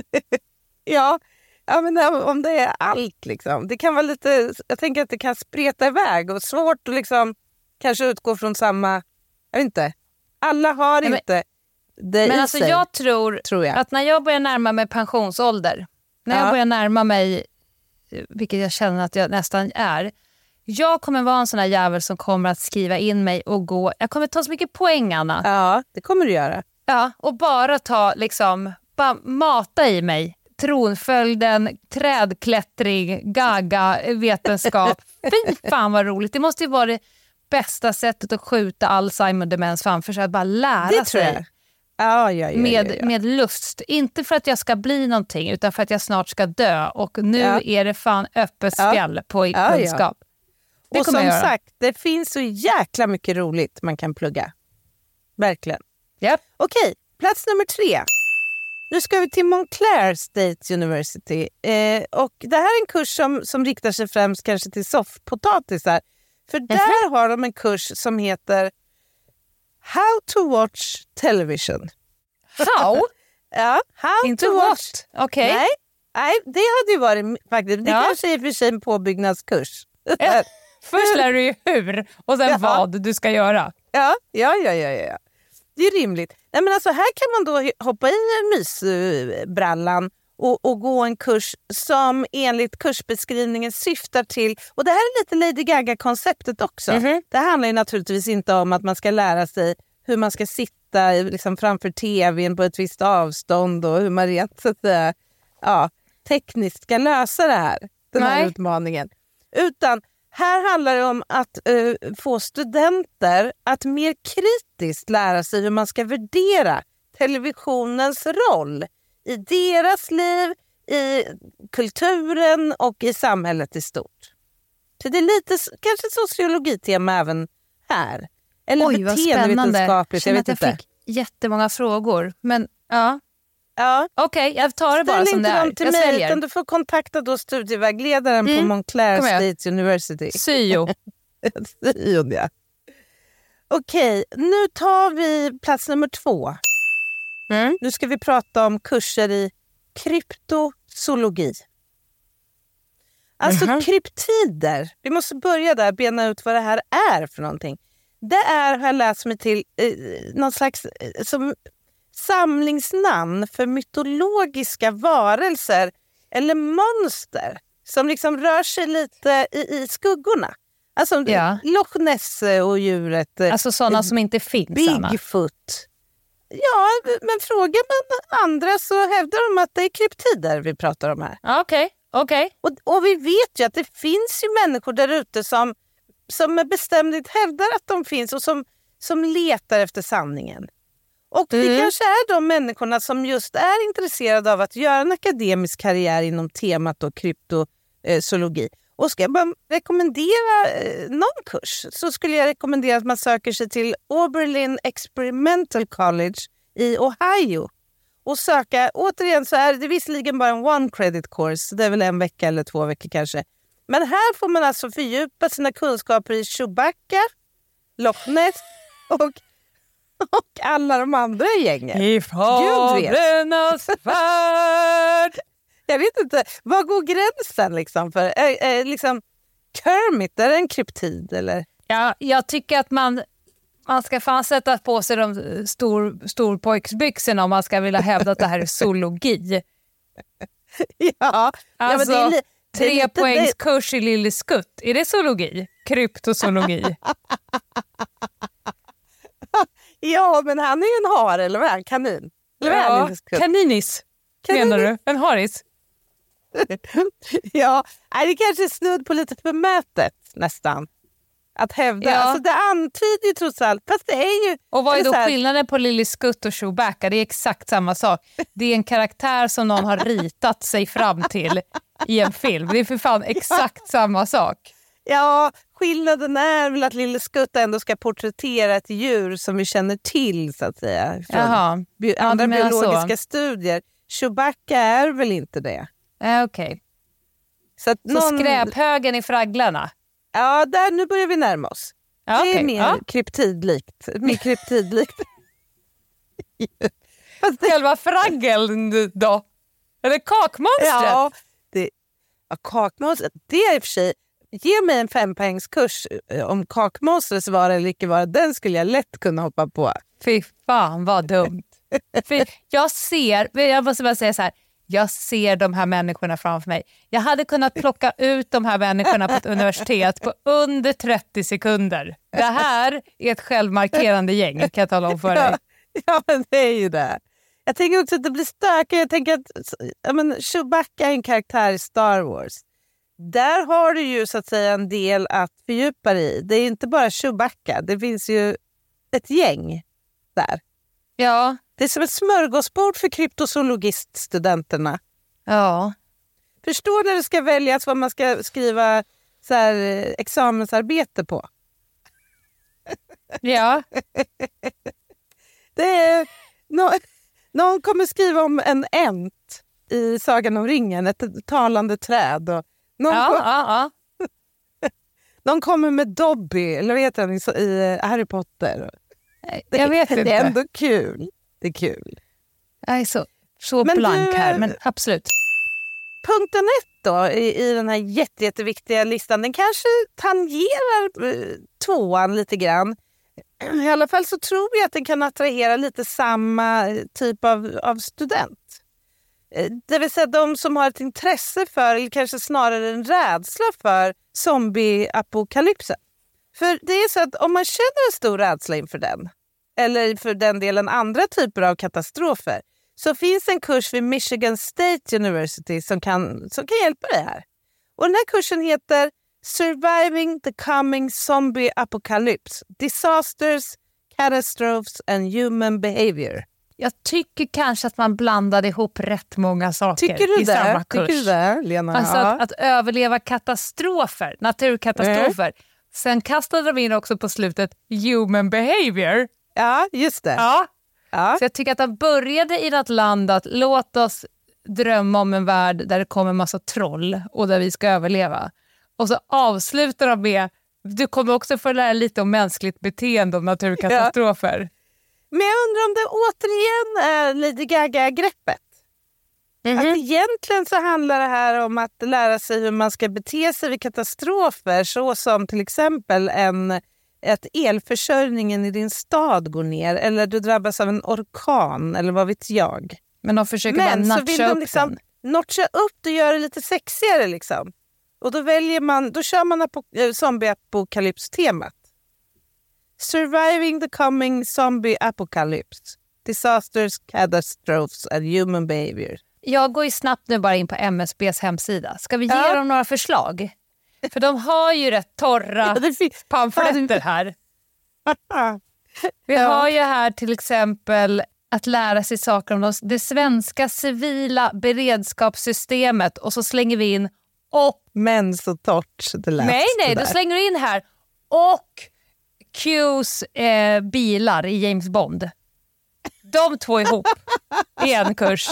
ja, ja, men om det är allt liksom. Det kan vara lite, jag tänker att det kan spreta iväg och svårt att liksom kanske utgå från samma, jag vet inte. Alla har men, inte det Men i alltså sig, jag tror, tror jag. att när jag börjar närma mig pensionsålder, när ja. jag börjar närma mig, vilket jag känner att jag nästan är, jag kommer vara en sån här jävel som kommer att skriva in mig och gå, jag kommer ta så mycket poäng, Anna. Ja, det kommer du göra. Ja, och bara ta liksom, bara mata i mig. Tronföljden, trädklättring, Gaga, vetenskap. Fy fan vad roligt. Det måste ju vara det bästa sättet att skjuta Alzheimer-demens framför sig. Att bara lära det sig ja, ja, ja, med, ja, ja. med lust. Inte för att jag ska bli någonting utan för att jag snart ska dö. Och nu ja. är det fan öppet spjäll ja. på ja, kunskap. Ja. Det och som jag sagt, det finns så jäkla mycket roligt man kan plugga. Verkligen. Yep. Okej, plats nummer tre. Nu ska vi till Montclair State University. Eh, och det här är en kurs som, som riktar sig främst kanske till soffpotatisar. För där mm-hmm. har de en kurs som heter How to watch television. How? ja, how Inte to what? watch. Okej. Okay. Nej, nej, det hade ju varit faktiskt. Det ja. kanske är i och för sig en påbyggnadskurs. Först lär du ju hur och sen ja. vad du ska göra. Ja, ja, ja, ja, ja. Det är rimligt. Nej, men alltså, här kan man då hoppa i mysbrallan och, och gå en kurs som enligt kursbeskrivningen syftar till, och det här är lite Lady Gaga-konceptet också. Mm-hmm. Det handlar ju naturligtvis inte om att man ska lära sig hur man ska sitta liksom, framför tvn på ett visst avstånd och hur man rent så att säga, ja, tekniskt ska lösa det här, den här Nej. utmaningen. Utan här handlar det om att uh, få studenter att mer kritiskt lära sig hur man ska värdera televisionens roll i deras liv, i kulturen och i samhället i stort. Så det är lite kanske sociologitema även här. Eller Oj, vad spännande. Jag känner vet att jag inte. fick jättemånga frågor. Men ja, ja. okej, okay, jag tar det bara Ställ som det är. Ställ inte dem till mig, utan du får kontakta då studievägledaren mm. på Montclair State University. Syo. Syo, ja. Okej, nu tar vi plats nummer två. Mm. Nu ska vi prata om kurser i kryptozoologi. Alltså mm-hmm. kryptider. Vi måste börja där, bena ut vad det här är för någonting. Det är, har jag läst mig till, eh, någon slags eh, som samlingsnamn för mytologiska varelser eller monster som liksom rör sig lite i, i skuggorna. Alltså Ja. Loch Ness och djuret. Alltså sådana som inte finns, Anna. Bigfoot. Ja, men frågar man andra så hävdar de att det är kryptider vi pratar om här. Okej, okay, okej. Okay. Och, och vi vet ju att det finns ju människor där ute som, som med bestämdhet hävdar att de finns och som, som letar efter sanningen. Och mm. det kanske är de människorna som just är intresserade av att göra en akademisk karriär inom temat då, kryptozoologi. Och ska jag bara rekommendera eh, någon kurs så skulle jag rekommendera att man söker sig till Oberlin Experimental College i Ohio. Och söka, återigen så är det visserligen bara en one credit course, det är väl en vecka eller två veckor kanske. Men här får man alltså fördjupa sina kunskaper i Chewbacca, Loch Ness och, och alla de andra i gänget. I fablernas värld! Jag vet inte, vad går gränsen liksom för? Är, är liksom Kermit, är det en kryptid eller? Ja, jag tycker att man, man ska fan sätta på sig de stor, storpojksbyxorna om man ska vilja hävda att det här är zoologi. Ja, alltså, ja, men det är li- tre poängs kurs i Lille Skutt. Är det zoologi? Kryptozoologi. Ja, men han är ju en hare, eller vad är han? Kanin? Eller vad är ja, Lille Skutt? Kaninis, Kaninis, menar du? En haris? Ja, det kanske är snudd på lite förmätet nästan. Att hävda. Ja. Alltså det antyder ju trots allt. Fast det är ju... Och vad är då här... skillnaden på Lille Skutt och Chewbacca? Det är exakt samma sak. Det är en karaktär som någon har ritat sig fram till i en film. Det är för fan exakt samma sak. Ja, skillnaden är väl att Lille Skutt ändå ska porträttera ett djur som vi känner till så att säga. Från Jaha. bi- andra Ja, biologiska så. studier. Chewbacca är väl inte det. Äh, Okej. Okay. Så, att Så någon... skräphögen i fragglarna? Ja, där, nu börjar vi närma oss. Ja, det är okay. mer ja. kryptidlikt. Mer kryptidlikt. Fast själva fraggeln då? Eller kakmonstret? Ja, det, ja, kakmonstret. Det är i och för sig... Ge mig en fempoängskurs om kakmonstrets vara eller icke vara. Den skulle jag lätt kunna hoppa på. Fy fan vad dumt. För jag ser, jag måste bara säga så här. Jag ser de här människorna framför mig. Jag hade kunnat plocka ut de här människorna på ett universitet på under trettio sekunder. Det här är ett självmarkerande gäng, kan jag tala om för dig. Ja, ja, men det är ju det. Jag tänker också att det blir stökigt. Jag tänker att jag men, Chewbacca är en karaktär i Star Wars. Där har du ju så att säga en del att fördjupa dig i. Det är inte bara Chewbacca. Det finns ju ett gäng där. Ja. Det är som ett smörgåsbord för kryptozoologiststudenterna. Ja. Förstår när det ska väljas vad man ska skriva så här, examensarbete på. Ja. Det är, no, någon kommer skriva om en ent i Sagan om ringen, ett talande träd. Och någon, Ja, kom, ja, ja. någon kommer med Dobby, eller vad heter han i, i Harry Potter. Det, Jag vet inte. Det är ändå kul. Det är kul. Jag är så, så Men blank du, här, men absolut. Punkten ett då i, i den här jätte, jätteviktiga listan, den kanske tangerar eh, tvåan lite grann. I alla fall så tror jag att den kan attrahera lite samma typ av, av student. Eh, det vill säga de som har ett intresse för, eller kanske snarare en rädsla för zombie-apokalypsen. För det är så att om man känner en stor rädsla inför den, eller för den delen andra typer av katastrofer, så finns en kurs vid Michigan State University som kan, som kan hjälpa dig här. Och den här kursen heter Surviving the Coming Zombie Apocalypse, Disasters, Catastrophes and Human Behavior. Jag tycker kanske att man blandade ihop rätt många saker Tycker du i det? samma kurs. Tycker du det, Lena? Alltså Ja. att, att överleva katastrofer, naturkatastrofer. Mm. Sen kastade de in också på slutet human behavior. Ja, just det. Ja. Ja. Så jag tycker att de började i något land att låt oss drömma om en värld där det kommer en massa troll och där vi ska överleva. Och så avslutar de med, du kommer också få lära lite om mänskligt beteende och naturkatastrofer. Ja. Men jag undrar om det återigen är Lady Gaga-greppet. Mm-hmm. Att egentligen så handlar det här om att lära sig hur man ska bete sig vid katastrofer, så som till exempel en, att elförsörjningen i din stad går ner eller du drabbas av en orkan eller vad vet jag. Men de försöker Men bara så vill notcha de upp liksom den. notcha upp och göra det lite sexigare liksom. Och då väljer man, då kör man apo- äh, zombie-apokalyps-temat. Surviving the coming zombie apocalypse. Disasters, catastrophes and human behavior. Jag går ju snabbt nu bara in på M S B:s hemsida. Ska vi ge Ja. dem några förslag? För de har ju rätt torra Ja, det finns- pamfletter här. Vi Ja. har ju här till exempel att lära sig saker om det svenska civila beredskapssystemet och så slänger vi in och... Men så torrt det lät. Nej, nej, sådär. då slänger du in här och Qs eh, bilar i James Bond. De två ihop i en kurs.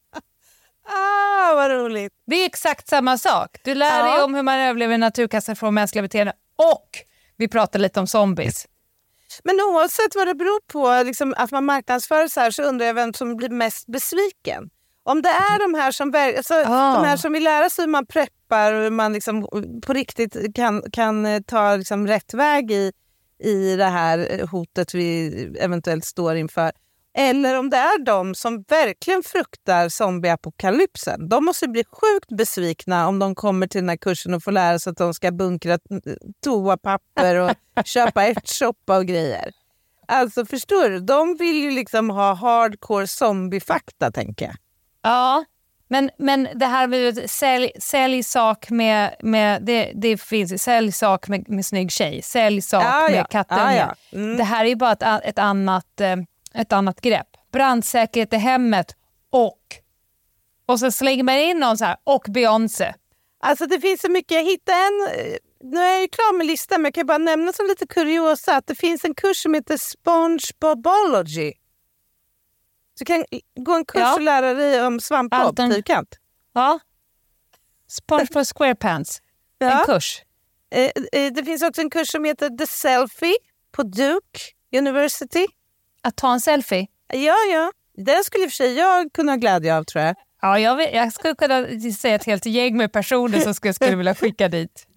Ah, vad roligt. Det är exakt samma sak. Du lär dig Ja. om hur man överlever naturkatastrofer och mänskliga beteenden och vi pratar lite om zombies. Men oavsett vad det beror på liksom, att man marknadsför så här, så undrar jag vem som blir mest besviken. Om det är de här som, väl, alltså, Ah. de här som vill lära sig hur man preppar och hur man liksom, på riktigt kan, kan ta liksom, rätt väg i, i det här hotet vi eventuellt står inför. Eller om det är de som verkligen fruktar zombieapokalypsen. De måste bli sjukt besvikna om de kommer till den här kursen och får lära sig att de ska bunkra toapapper och köpa ärtsoppa och grejer. Alltså förstår du? De vill ju liksom ha hardcore zombiefakta, tänker jag. Ja, men, men det här med sälj, sälj sak med, med det, det finns sälj sak med, med snygg tjej, sälj sak Ja, ja. med kattunge. Ja, ja. Mm. Det här är ju bara ett, ett, annat, eh, ett annat grepp. Brandsäkerhet i hemmet och och så slänger man in någon så här och Beyoncé. Alltså det finns så mycket. Jag hittade en, nu är jag ju klar med listan, men jag kan bara nämna som lite kuriosa att det finns en kurs som heter SpongeBobology. Så du kan gå en kurs Ja. och lära dig om svampbob, Allt en- fyrkant. Ja. SpongeBob SquarePants. Ja. En kurs. Eh, eh, det finns också en kurs som heter The Selfie på Duke University. Att ta en selfie. Ja, ja. Den skulle i och för sig jag kunna ha glädje av, tror jag. Ja, jag, vet, jag skulle kunna säga ett helt gäng med personer som skulle, skulle vilja skicka dit.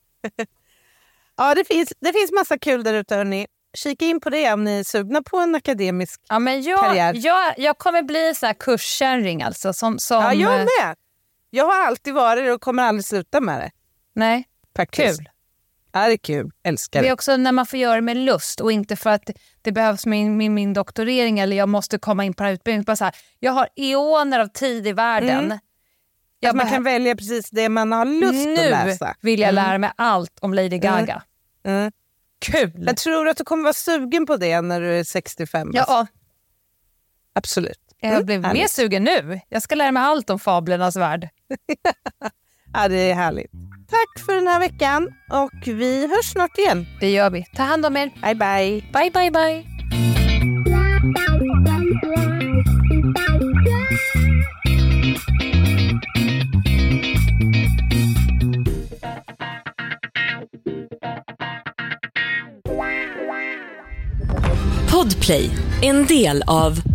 Ja, det finns, det finns massa kul där ute, hörni. Kika in på det om ni är sugna på en akademisk Ja, men jag, karriär. jag, jag kommer bli en sån här kurskärring alltså. Som, som, Ja, jag eh, med. Jag har alltid varit det och kommer aldrig sluta med det. Nej, Faktiskt. kul. Ja, det är kul. Älskar Det det. är också när man får göra det med lust och inte för att det behövs min, min, min doktorering eller jag måste komma in på den här utbildningen. Bara så här, jag har eoner av tid i världen. Mm. Jag Att man behö- kan välja precis det man har lust nu att läsa. vill jag lära mig allt om Lady Gaga. Mm. Kul! Jag tror att du kommer vara sugen på det när du är sextiofem. alltså. Ja, Absolut. jag Mm, blev mer härligt. sugen nu. Jag ska lära mig allt om fablernas värld. Ja, det är härligt. Tack för den här veckan och vi hörs snart igen. Det gör vi. Ta hand om er. Bye, bye. Bye, bye, bye. Podplay, en del av